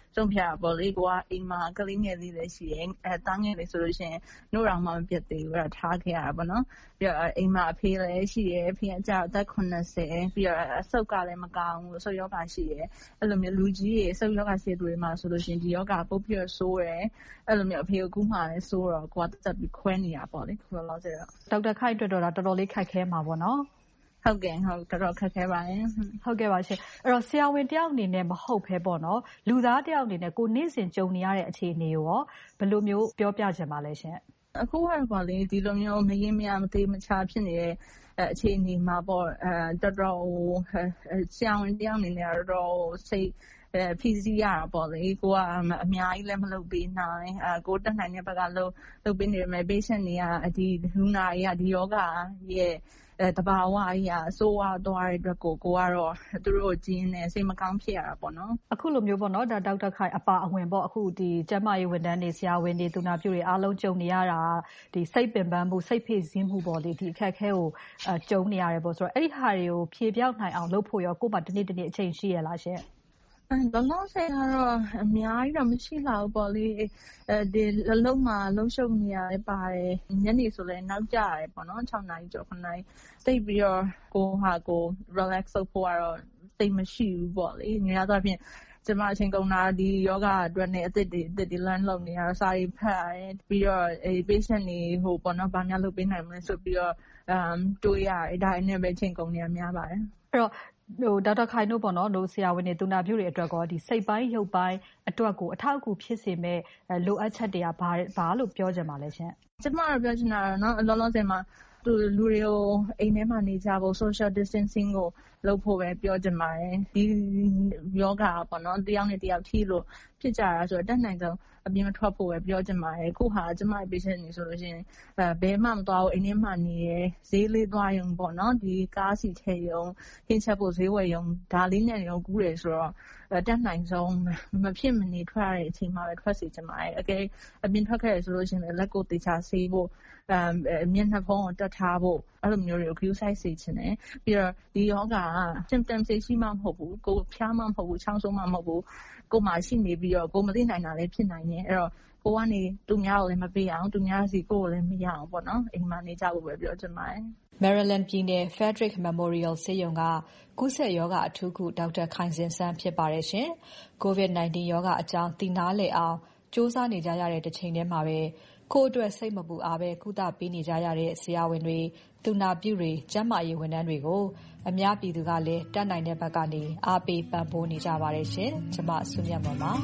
D: ဆုံးဖြတ်တာပေါ့လေကိုကအိမ်မှာကလေးငယ်လေးလည်းရှိတယ်အဲတားငယ်လေးဆိုလို့ရှိရင်နှုတ်တော်မှမပြတ်သေးဘူးအဲ့ဒါထားခဲ့ရတာပေါ့နော်ပြီးတော့အိမ်မှာအဖေလည်းရှိတယ်အဖေကကြာအသက်ခုနှစ်ဆယ်ပြီးတော့အဆုတ်ကလည်းမကောင်းဘူးအဆုတ်ယောဂရှိတယ်အဲ့လိုမျိုးလူကြီးတွေအဆုတ်ယောဂရှိတဲ့သူတွေမှာဆိုလို့ရှိရင်ဒီယောဂပုတ်ပြည့်ဆိုးတယ်အဲ့လိုမျိုးအဖေကကူးမှလည်းဆိုးတော့ကိုကတက်ပြီးခွဲနေတာပေါ့လေခုလောဆယ်တော့
C: ဒေါက်တာခိုင်အတွက်တော့တော်တော်လေးခက်ခဲမှာပေါ့နော်
D: ဟုတ်ကဲ့ဟုတ်တော်တော်ခက်ခဲပါတယ်
C: ဟုတ်ကဲ့ပါရှင်အဲ့တော့ဆရာဝန်တယောက်အနေနဲ့မဟုတ်ဘဲပေါ့နော်လူသားတယောက်အနေနဲ့ကိုနေ့စဉ်ကြုံနေရတဲ့အခြေအနေကိုရောဘယ်လိုမျိုးပြောပြချင်ပါလဲရှင်
D: အခုကတော့ပေါ့လေဒီလိုမျိုးမရင်မရမသေးမချဖြစ်နေတဲ့အခြေအနေမှာပေါ့အဲတော်တော်ဆရာဝန်တယောက်အနေနဲ့တော်တော်စိတ်အဲဖြည့်စည်းရတာပေါ့လေကိုကအများကြီးလည်းမလုပ်ပေးနိုင်အဲကိုတက်နိုင်တဲ့ဘက်ကလုပ်လုပ်ပေးနေမယ် patient တွေကဒီလူနာတွေကဒီယောဂရဲ့အဲတဘာဝအရာအစိုးရသွားတဲ့အတွက်ကိုကိုကတော့သူတို့ကျင်းနေစိတ်မကောင်းဖြစ်ရတာပေါ့နော်
C: အခုလိုမျိုးပေါ့နော်ဒါဒေါက်တာခိုင်အပါအဝင်ပေါ့အခုဒီကျန်းမာရေးဝန်ထမ်းတွေဆရာဝန်တွေသူနာပြုတွေအားလုံးကြုံနေရတာဒီစိတ်ပင်ပန်းမှုစိတ်ဖိစီးမှုပေါ့လေဒီအခက်အခဲကိုအကြုံနေရတယ်ပေါ့ဆိုတော့အဲ့ဒီဟာတွေကိုဖြေပြောင်းနိုင်အောင်လုပ်ဖို့ရောကို့မှာဒီနေ့ဒီနေ့အချိန်ရှိရလားရှင်
D: လောလောဆယ်ကတော့အများကြီးတော့မရှိလောက်ဘူးပေါ့လေအဲဒီအလုံးမှာလုံးရှုပ်နေရတယ်ပါတယ်ညနေဆိုလည်းနောက်ကျရတယ်ပေါ့နော်၆နာရီကျော်ခုနာရီသိပြီးတော့ကိုဟာကို relax လုပ်ဖို့ကတော့သိမရှိဘူးပေါ့လေညရတော့ဖြင့်ကျမအချိန်ကုန်တာဒီယောဂအတွက်နဲ့အသက်တွေအသက်တွေ learn လုပ်နေရတော့စာရီဖတ်ရတယ်ပြီးတော့အဲ patient တွေဟိုပေါ့နော်ဘာများလုပ်ပေးနိုင်မလဲဆိုပြီးတော့အမ်တွေးရတယ်ဒါနဲ့ပဲအချိန်ကုန်နေရများပါတယ်
C: အဲ့တော့ဟိုဒေါက်တာခိုင်တို့ပေါ့နော်တို့ဆရာဝန်တွေသူနာပြုတွေအတွက်ကောဒီစိတ်ပိုင်းရုပ်ပိုင်းအတွက်ကိုအထောက်အကူဖြစ်စေမဲ့လိုအပ်ချက်တွေကဘာဘာလို့ပြောကြမှာလဲရှင်
D: ကျမတို့ပြောချင်တာတော့နော်လောလောဆယ်မှာသူလူတွေကိုအိမ်ထဲမှာနေကြဖို့ social distancing ကိုလုပ်ဖို့ပဲပြောချင်ပါတယ်ဒီယောဂပေါ့နော်တယောက်နဲ့တယောက်ထိလို့ဖြစ်ကြတာဆိုတော့တက်နိုင်ဆုံးအပြင်မထွက်ဖို့ပဲပြောချင်ပါတယ်ခုဟာကျမရဲ့ patient နေဆိုလို့ရှိရင်အဲဘယ်မှမသွားဘူးအိမ်ထဲမှာနေရဈေးလေးသွားရုံပေါ့နော်ဒီကားစီထဲရုံဟင်းချက်ဖို့ဈေးဝယ်ရုံဒါလေးနဲ့ရုံကူးတယ်ဆိုတော့တက်နိုင်ဆုံးမဖြစ်မနေထွက်ရတဲ့အချိန်မှာပဲထွက်စီချင်ပါတယ်အကယ်အပြင်ထွက်ခဲ့ရဆိုလို့ရှိရင်လက်ကိုတေချာဆေးဖို့အမျက်နှာဖုံးကိုတက်ထားဖို့အဲ့လိုမျိုးတွေကို view size စီချင်တယ်ပြီးတော့ဒီယောဂက symptom ရှိမှမဟုတ်ဘူးကိုဖျားမှမဟုတ်ဘူးချောင်းဆိုးမှမဟုတ်ဘူးကိုမှရှိနေပြီးတော့ကိုမသိနိုင်တာလည်းဖြစ်နိုင်တယ်အဲ့တော့ကိုကနေသူများကိုလည်းမပေးအောင်သူများစီကိုကိုလည်းမရအောင်ပေါ့နော်အိမ်မှာနေကြဖို့ပဲပြောချင်ပါတယ်
C: Maryland ပြည်နယ် Frederick Memorial ဆေးရုံကကူးစက်ရောဂါအထူးကုဒေါက်တာခိုင်စင်စန်းဖြစ်ပါတယ်ရှင် COVID 19 ရောဂါအကြောင်းသိနာလည်အောင်စူးစမ်းနေကြရတဲ့တစ်ချိန်တည်းမှာပဲကိုယ့်အတွက်စိတ်မပူအားပဲကုသပေးနေကြရတဲ့ဆရာဝန်တွေသူနာပြုတွေကျန်းမာရေးဝန်ထမ်းတွေကိုအများပြည်သူကလည်းတတ်နိုင်တဲ့ဘက်ကနေအားပေးပံ့ပိုးနေကြပါတယ်ရှင်ကျွန်မဆုမြတ်မော်ပါ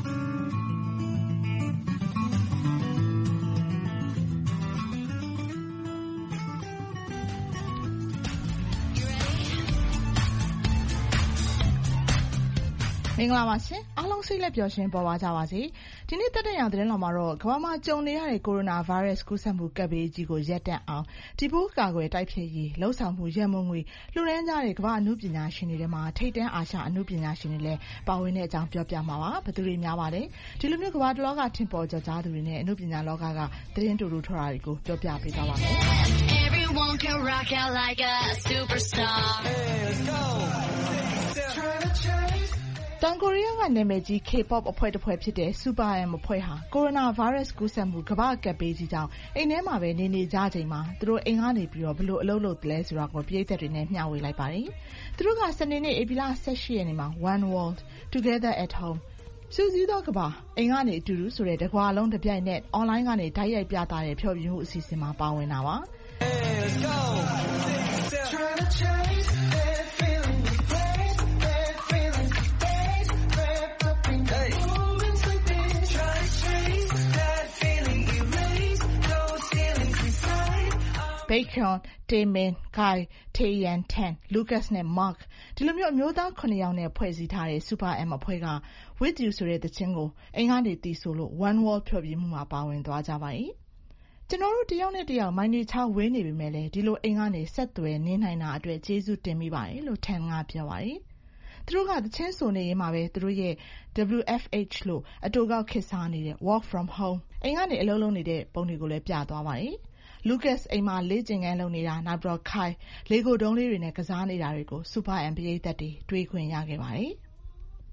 E: မင်္ဂလာပါရှင်အားလုံးစိတ်လက်ပျော်ရွှင်ပေါ်ပါကြပါစေဒီနေ့တက်တဲ့ရောင်သတင်းတော်မှာတော့ကမ္ဘာမှာကြုံနေရတဲ့ကိုရိုနာဗိုင်းရပ်စ်ကူးစက်မှုကပ်ဘေးကြီးကိုရပ်တန့်အောင်ဒီပိုးကာကွယ်တိုက်ဖျက်ရေးလှုံ့ဆော်မှုရန်မုံငွေလှူဒန်းကြတဲ့ကမ္ဘာအမှုပညာရှင်တွေထဲမှာထိပ်တန်းအာရှအမှုပညာရှင်တွေလည်းပါဝင်တဲ့အကြောင်းပြောပြမှာပါဘယ်သူတွေများပါလဲဒီလိုမျိုးကမ္ဘာတလောကထင်ပေါ်ကျော်ကြားသူတွေနဲ့အမှုပညာလောကကသတင်းတူတူထွားတာတွေကိုပြောပြပေးသွားပါမယ် Everyone can rock out like a superstar Hey let's goတောင်ကိုရီးယားကနာမည်ကြီး K-pop အဖွဲ့တစ်ဖွဲ့ဖြစ်တဲ့ Super M အဖွဲ့ဟာကိုရိုနာဗိုင်းရပ်စ်ကူးစက်မှုကမ္ဘာ့ကပ်ဘေးကြီးကြောင့်အိမ်ထဲမှာပဲနေနေကြချိန်မှာသူတို့အိမ်ကနေပြီးတော့ဘလို့အလုပ်လုပ်တယ်လဲဆိုတာကိုပြည်သက်တွေနဲ့မျှဝေလိုက်ပါတယ်။သူတို့ကစနေနေ့ဧပြီလ၁၈ရက်နေ့မှာ One World Together at Home စူးစီးသောကမ္ဘာအိမ်ကနေအတူတူဆိုတဲ့တကွာလုံးတစ်ပြိုင်နက် online ကနေဓာတ်ရိုက်ပြသတဲ့ဖျော်ဖြေမှုအစီအစဉ်မှာပါဝင်တာပါ။ Hey let's go Trying to chase that feeling Bacon, Damon, Guy, Taeyeon, Tan, Lucas နဲ့ Mark ဒီလိုမျိုးအမျိုးသားခုနှစ်ယောက်နဲ့ဖွဲ့စည်းထားတဲ့ Super M အဖွဲ့က With You ဆိုတဲ့သချင်းကိုအိမ်ကနေတီးဆိုလို့ One World ဖျော်ဖြေမှုမှာပါဝင်သွားကြပါ၏ကျွန်တော်တို့တယောက်နဲ့တယောက်မိုင်းနေချဝေးနေပြီမဲ့လေဒီလိုအိမ်ကနေဆက်သွယ်နေနိုင်တာအတွက်ကျေးဇူးတင်မိပါတယ်လို့ Tan ကပြောပါတယ်သူတို့ကသချင်းဆိုနေရင်မှာပဲသူတို့ရဲ့ W F H လို့အတူကောက်ခေတ်စားနေတဲ့ Work from Home အိမ်ကနေအလုပ်လုပ်နေတဲ့ပုံတွေကိုလည်းပြသွားပါတယ်Lucas အိမ်မှာလေ့ကျင့်ခန်းလုပ်နေတာနောက်တော့ Kai လေကိုတုံးလေးတွေနဲ့ကစားနေတာတွေကို Super M ပရိသတ်တွေတွေ့ခွင့်ရခဲ့ပါတယ်။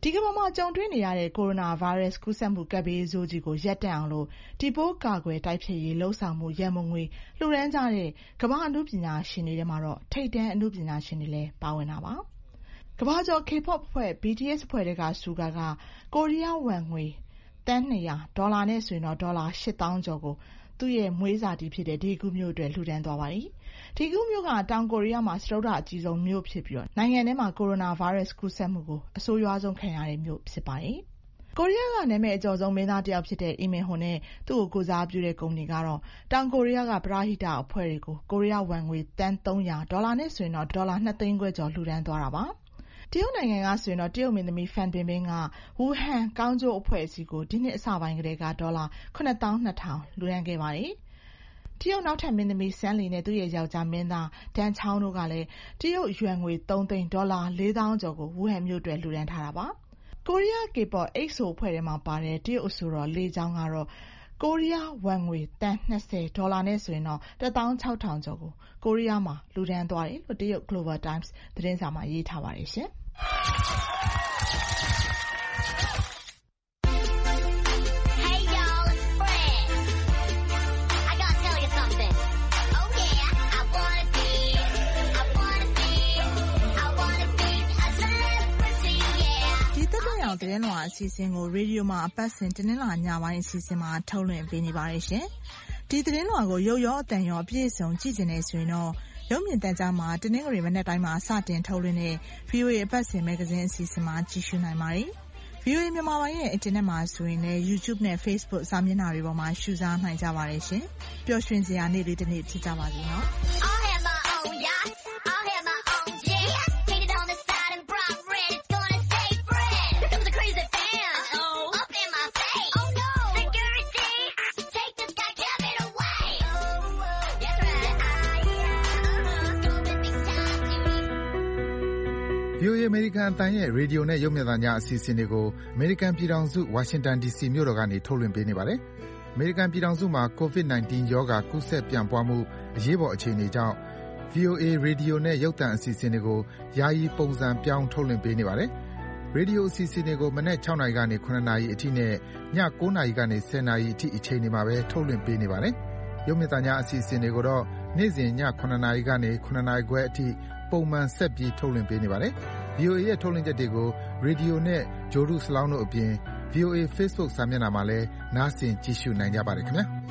E: ဒီကမ္ဘာမှာကြုံတွေ့နေရတဲ့ကိုရိုနာဗိုင်းရပ်စ်ကူးစက်မှုကပ်ဘေးဆိုးကြီးကိုရပ်တန့်အောင်လို့ဒီပိုးကာကွယ်တိုက်ဖျက်ရေးလှုံ့ဆော်မှုရန်ပုံငွေလှူဒါန်းကြတဲ့ကမ္ဘာအနုပညာရှင်တွေထဲမှာတော့ထိပ်တန်းအနုပညာရှင်တွေလည်းပါဝင်တာပါ။ကမ္ဘာကျော် K-pop အဖွဲ့ B T S အဖွဲ့တွေကဆူဂါကကိုရီးယားဝမ်ငွေသန်းနှစ်ရာဒေါ်လာနဲ့ဆိုရင်တော့ဒေါ်လာရှစ်သောင်းကျော်ကိုသူ့ရဲ့မွေးစာတီဖြစ်တဲ့ဒေဂူမြို့အတွက်လှူဒါန်းသွားပါတယ်။ဒေဂူမြို့ကတောင်ကိုရီးယားမှာစတုတ္ထအကြီးဆုံးမြို့ဖြစ်ပြီးနိုင်ငံထဲမှာကိုရိုနာဗိုင်းရပ်စ်ကူးစက်မှုကိုအဆိုးရွားဆုံးခံရတဲ့မြို့ဖြစ်ပါတယ်။ကိုရီးယားကနာမည်အကျော်ဆုံးမင်းသားတစ်ယောက်ဖြစ်တဲ့အီမင်ဟွန်နဲ့သူ့ကိုကိုစားပြုတဲ့ကုမ္ပဏီကတော့တောင်ကိုရီးယားကပရဟိတအဖွဲ့တွေကိုကိုရီးယားဝမ်ငွေသန်းသုံးရာဒေါ်လာနဲ့ဆိုရင်တော့ဒေါ်လာနှစ်သိန်းခွဲကျော်လှူဒါန်းသွားတာပါ။တရုတ်နိုင်ငံကဆိုရင်တော့တရုတ်မင်းသမီးဖန်ပင်ပင်ကဝူဟန်ကောင်းကျိုးအဖွဲ့အစည်းကိုဒီနှစ်အစပိုင်းကတည်းကဒေါ်လာခုနှစ်သောင်းနှစ်ထောင်လှူဒါန်းခဲ့ပါတယ်။တရုတ်နောက်ထပ်မင်းသမီးဆန်းလီနဲ့သူ့ရဲ့ယောက်ျားမင်းသားဒန်ချောင်းတို့ကလည်းတရုတ်ယွမ်ငွေသုံးသိန်းဒေါ်လာလေးသောင်းကျော်ကိုဝူဟန်မြို့အတွက်လှူဒါန်းထားတာပါ။ကိုရီးယား K-pop အိက်ဆိုအဖွဲ့ထဲမှာပါတဲ့တရုတ်အဆိုတော်လေးချောင်းကတော့ကိုရီးယားဝမ်ငွေသန်းနှစ်ဆယ်ဒေါ်လာနဲ့ဆိုရင်တော့တစ်သောင်းခြောက်ထောင်ကျော်ကိုကိုရီးယားမှာလှူဒါန်းသွားတယ်လို့တရုတ် Global Times သတင်းစာမှာရေးထားပါတယ်ရှင်။
T: "သတင်းလွှာအစီအစဉ်ကိုရေဒီယိုမှာအပတ်စဉ်တနင်္လာညပိုင်းအစီအစဉ်မှာထုတ်လွှင့်ပေးနေပါတယ်ရှင်။ဒီသတင်းလွှာကိုရုပ်ရောအသံရောအပြည့်အစုံကြည့်ချင်တယ်ဆိုရင်တော့ရုပ်မြင်သံကြားမှာတနင်္ဂနွေမနက်တိုင်းမှာစတင်ထုတ်လွှင့်တဲ့ ဗွီအိုအေ အပတ်စဉ်မဂ္ဂဇင်းအစီအစဉ်မှာကြည့်ရှုနိုင်ပါတယ်။ ဗွီအိုအေမြန်မာပိုင်းရဲ့အင်တာနက်မှာဆိုရင်လည်း YouTube နဲ့ Facebook စာမျက်နှာတွေပေါ်မှာရှုစားနိုင်ကြပါတယ်ရှင်။ပျော်ရွှင်စရာနေ့လေးတစ်နေ့ဖြစ်ကြပါစေနော်။
F: ဗွီအိုအေ အမေရိကန်အသံရဲ့ရေဒီယိုနဲ့ရုပ်မြင်သံကြားအစီအစဉ်တွေကိုအမေရိကန်ပြည်ထောင်စုဝါရှင်တန်ဒီစီမြို့တော်ကနေထုတ်လွှင့်ပေးနေပါတယ်။အမေရိကန်ပြည်ထောင်စုမှာ ကိုဗစ်-၁၉ ရောဂါကူးစက်ပြန့်ပွားမှုအရေးပေါ်အခြေအနေကြောင့် ဗွီအိုအေရေဒီယိုနဲ့ရုပ်သံအစီအစဉ်တွေကိုယာယီပုံစံပြောင်းထုတ်လွှင့်ပေးနေပါတယ်။ရေဒီယိုအစီအစဉ်တွေကိုမနက်၆နာရီကနေ၇နာရီအထိနဲ့ည၉နာရီကနေ၁၀နာရီအထိအချိန်တွေမှာပဲထုတ်လွှင့်ပေးနေပါတယ်။ရုပ်မြင်သံကြားအစီအစဉ်တွေကိုတော့နေ့စဉ်ည၇နာရီကနေ၇နာရီခွဲအထိပုံမှန်ဆက်ပြီးထုတ်လွှင့်ပေးနေပါတယ်။ ဗွီအိုအေရဲ့ထုတ်လွှင့်ချက်တွေကိုရေဒီယိုနဲ့ဂြိုဟ်တုစလောင်းတို့အပြင် ဗွီအိုအေ Facebook စာမျက်နှာမှာလည်းနားဆင်ကြည့်ရှုနိုင်ကြပါတယ်ခင်ဗျာ။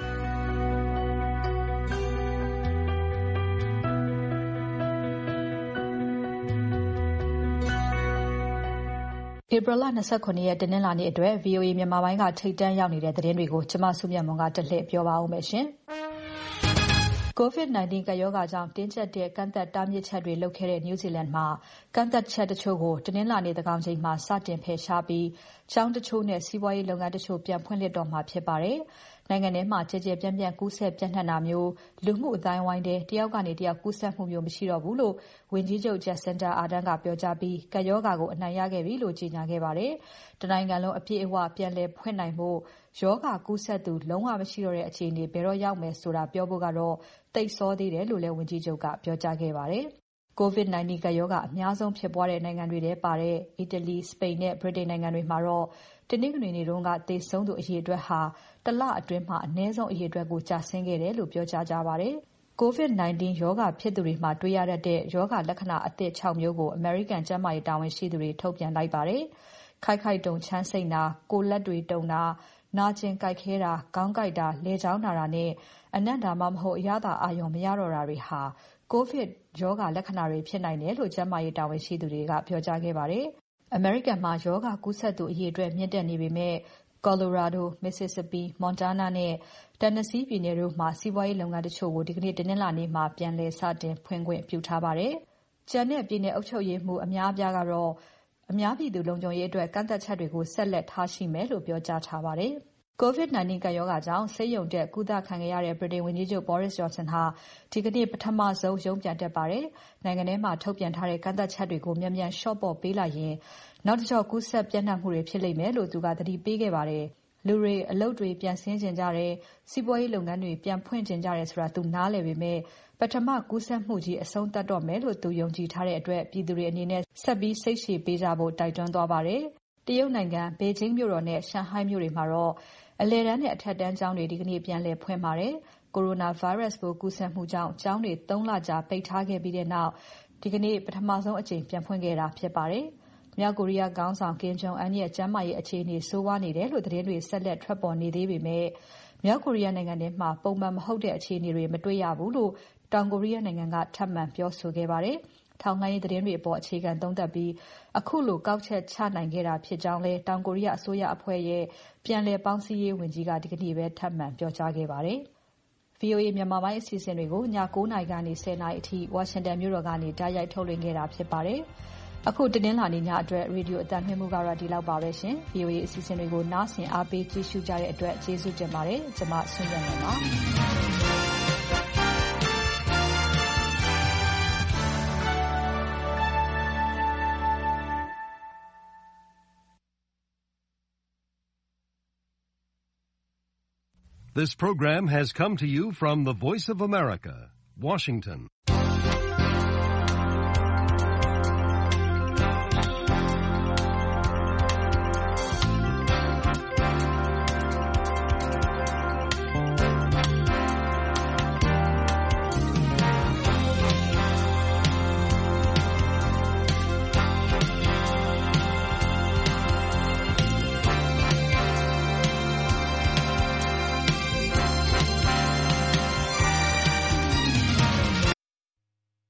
C: ဧပြီလ၂၇ရက်တနင်္လာနေ့အတွက် ဗွီအိုအေမြန်မာပိုင်းကထိပ်တန်းရောက်နေတဲ့သတင်းတွေကိုကျမစုမြတ်မွန်ကတက်လှည့်ပြောပါဦးမယ်ရှင်။ကိုဗစ်-၁၉ ကပ်ရောဂါကြောင့်တင်းကျပ်တဲ့ကန့်သတ်တားမြစ်ချက်တွေလုပ်ခဲ့တဲ့ New Zealand မှာကန့်သတ်ချက်တချို့ကိုတနင်္လာနေ့သန်းခေါင်ချိန်မှာစတင်ဖယ်ရှားပြီးကျောင်းတချို့နဲ့စီးပွားရေးလုပ်ငန်းတချို့ပြန်ဖွင့်လှစ်တော့မှာဖြစ်ပါတယ်။နိုင်ငံထဲမှာကျယ်ကျယ်ပြန့်ပြန့်ကူးစက်ပြန့်နှံ့တာမျိုးလူမှုအသိုင်းအဝိုင်းထဲတယောက်ကနေတယောက်ကူးစက်မှုမျိုးမရှိတော့ဘူးလို့ဝန်ကြီးချုပ် Jacinda Ardern ကပြောကြားပြီးကပ်ရောဂါကိုအနိုင်ရခဲ့ပြီလို့ကြေညာခဲ့ပါတယ်။တနိုင်ငံလုံးအပြည့်အဝပြန်လည်ဖွင့်နိုင်ဖို့ရောဂါကူးစက်သူလုံးဝမရှိတော့တဲ့အခြေအနေဘယ်တော့ရောက်မယ်ဆိုတာပြောဖို့ကတော့သိပ်စောသေးတယ်လို့လည်းဝန်ကြီးချုပ်ကပြောကြားခဲ့ပါတယ်။ ကိုဗစ်-၁၉ ကပ်ရောဂါအများဆုံးဖြစ်ပွားတဲ့နိုင်ငံတွေထဲပါတဲ့အီတလီ၊စပိန်နဲ့ဗြိတိန်နိုင်ငံတွေမှာတော့တနင်္ဂနွေနေ့တုန်းကသေဆုံးသူအရေအတွက်ဟာတလအတွင်းမှာအနည်းဆုံးအရေအတွက်ကိုကျဆင်းခဲ့တယ်လို့ပြောကြားကြပါတယ်။ ကိုဗစ်-၁၉ ရောဂါဖြစ်သူတွေမှာတွေ့ရတတ်တဲ့ရောဂါလက္ခဏာအသစ်ခြောက်မျိုးကိုအမေရိကန်ကျန်းမာရေးတာဝန်ရှိသူတွေထုတ်ပြန်လိုက်ပါတယ်။ခိုက်ခိုက်တုန်ချမ်းစိမ့်တာ၊ကိုယ်လက်တွေတုန်တာ၊နာကျင်ကိုက်ခဲတာ၊ခေါင်းကိုက်တာ၊လည်ချောင်းနာတာနဲ့အနံ့ဒါမှမဟုတ်အရသာအာရုံမရတော့တာတွေဟာကိုဗစ်ရောဂါလက္ခဏာတွေဖြစ်နိုင်တယ်လို့ကျန်းမာရေးတာဝန်ရှိသူတွေကပြောကြားခဲ့ပါတယ်။အမေရိကန်မှာရောဂါကူးစက်သူအရေအတွက်မြင့်တက်နေပေမဲ့ Colorado, Mississippi, Montana နဲ့ Tennessee ပြည်နယ်တို့မှာစီးပွားရေးလုပ်ငန်းတချို့ကိုဒီကနေ့တနင်္လာနေ့မှာပြန်လည်စတင်ဖွင့်ခွင့်ပြုထားပါတယ်။ကျန်တဲ့ပြည်နယ်အုပ်ချုပ်ရေးမှူးအများအပြားကတော့အများပြည်သူလုံခြုံရေးအတွက်ကန့်သတ်ချက်တွေကိုဆက်လက်ထားရှိမယ်လို့ပြောကြားထားပါတယ်။ ကိုဗစ်-၁၉ ကပ်ရောဂါကြောင့်ဆေးရုံတက်ကုသခံခဲ့ရတဲ့ဗြိတိန်ဝန်ကြီးချုပ် Boris Johnson ဟာဒီကနေ့ပထမဆုံးရုံးပြန်တက်ပါတယ်။နိုင်ငံထဲမှာထုတ်ပြန်ထားတဲ့ကန့်သတ်ချက်တွေကိုမြန်မြန်လျှော့ပေါ့ပေးလိုက်ရင်နောက်တကျော့ကူးစက်ပြန့်နှံ့မှုတွေဖြစ်လိမ့်မယ်လို့သူကသတိပေးခဲ့ပါတယ်။လူတွေအလုပ်တွေပြန်ဆင်းချင်ကြတယ်၊စီးပွားရေးလုပ်ငန်းတွေပြန်ဖွင့်ချင်ကြတယ်ဆိုတာသူနားလည်ပေမဲ့ပထမကူးစက်မှုကြီးအဆုံးသတ်တော့မယ်လို့သူယုံကြည်ထားတဲ့အတွက်ပြည်သူတွေအနေနဲ့ဆက်ပြီးစိတ်ရှည်ပေးကြဖို့တိုက်တွန်းသွားပါတယ်။တရုတ်နိုင်ငံဘေဂျင်းမြို့တော်နဲ့ရှန်ဟိုင်းမြို့တွေမှာတော့အလယ်တန်းနဲ့အထက်တန်းကျောင်းတွေဒီကနေ့ပြန်လည်ဖွင့်ပါတယ်။ ကိုရိုနာဗိုင်းရပ်စ်ပိုးကူးစက်မှုကြောင့်ကျောင်းတွေသုံးလကြာပိတ်ထားခဲ့ပြီးတဲ့နောက်ဒီကနေ့ပထမဆုံးအကြိမ်ပြန်ဖွင့်ခဲ့တာဖြစ်ပါတယ်။မြောက်ကိုရီးယားခေါင်းဆောင် Kim Jong Un ရဲ့ကျန်းမာရေးအခြေအနေဆိုးဝါးနေတယ်လို့သတင်းတွေဆက်လက်ထွက်ပေါ်နေသေးပေမဲ့မြောက်ကိုရီးယားနိုင်ငံထဲမှာပုံမှန်မဟုတ်တဲ့အခြေအနေတွေမတွေ့ရဘူးလို့တောင်ကိုရီးယားနိုင်ငံကထပ်မံပြောဆိုခဲ့ပါတယ်။ထောက်လှမ်းရေးသတင်းတွေအပေါ်အခြေခံသုံးသပ်ပြီးအခုလိုကောက်ချက်ချနိုင်ခဲ့တာဖြစ်ကြောင်းလဲတောင်ကိုရီးယားအစိုးရအဖွဲ့ရဲ့ပြန်လည်ပေါင်းစည်းရေးဝန်ကြီးကဒီကနေ့ပဲထပ်မံပြောကြားခဲ့ပါတယ်။ ဗွီအိုအေမြန်မာပိုင်းအစီအစဉ်တွေကိုည၉နာရီကနေ၁၀နာရီအထိဝါရှင်တန်မြို့တော်ကနေတိုက်ရိုက်ထုတ်လွှင့်ခဲ့တာဖြစ်ပါတယ်။အခုတနင်္လာနေ့ညအတွက်ရေဒီယိုအသံလွှင့်မှုကတော့ဒီလောက်ပါပဲရှင်။ ဗွီအိုအေအစီအစဉ်တွေကိုနားဆင်အားပေးကြည့်ရှုကြတဲ့အတွက်ကျေးဇူးတင်ပါတယ်။ကျွန်မဆွေမြတ်နေပါ
G: This program has come to you from the Voice of America, Washington.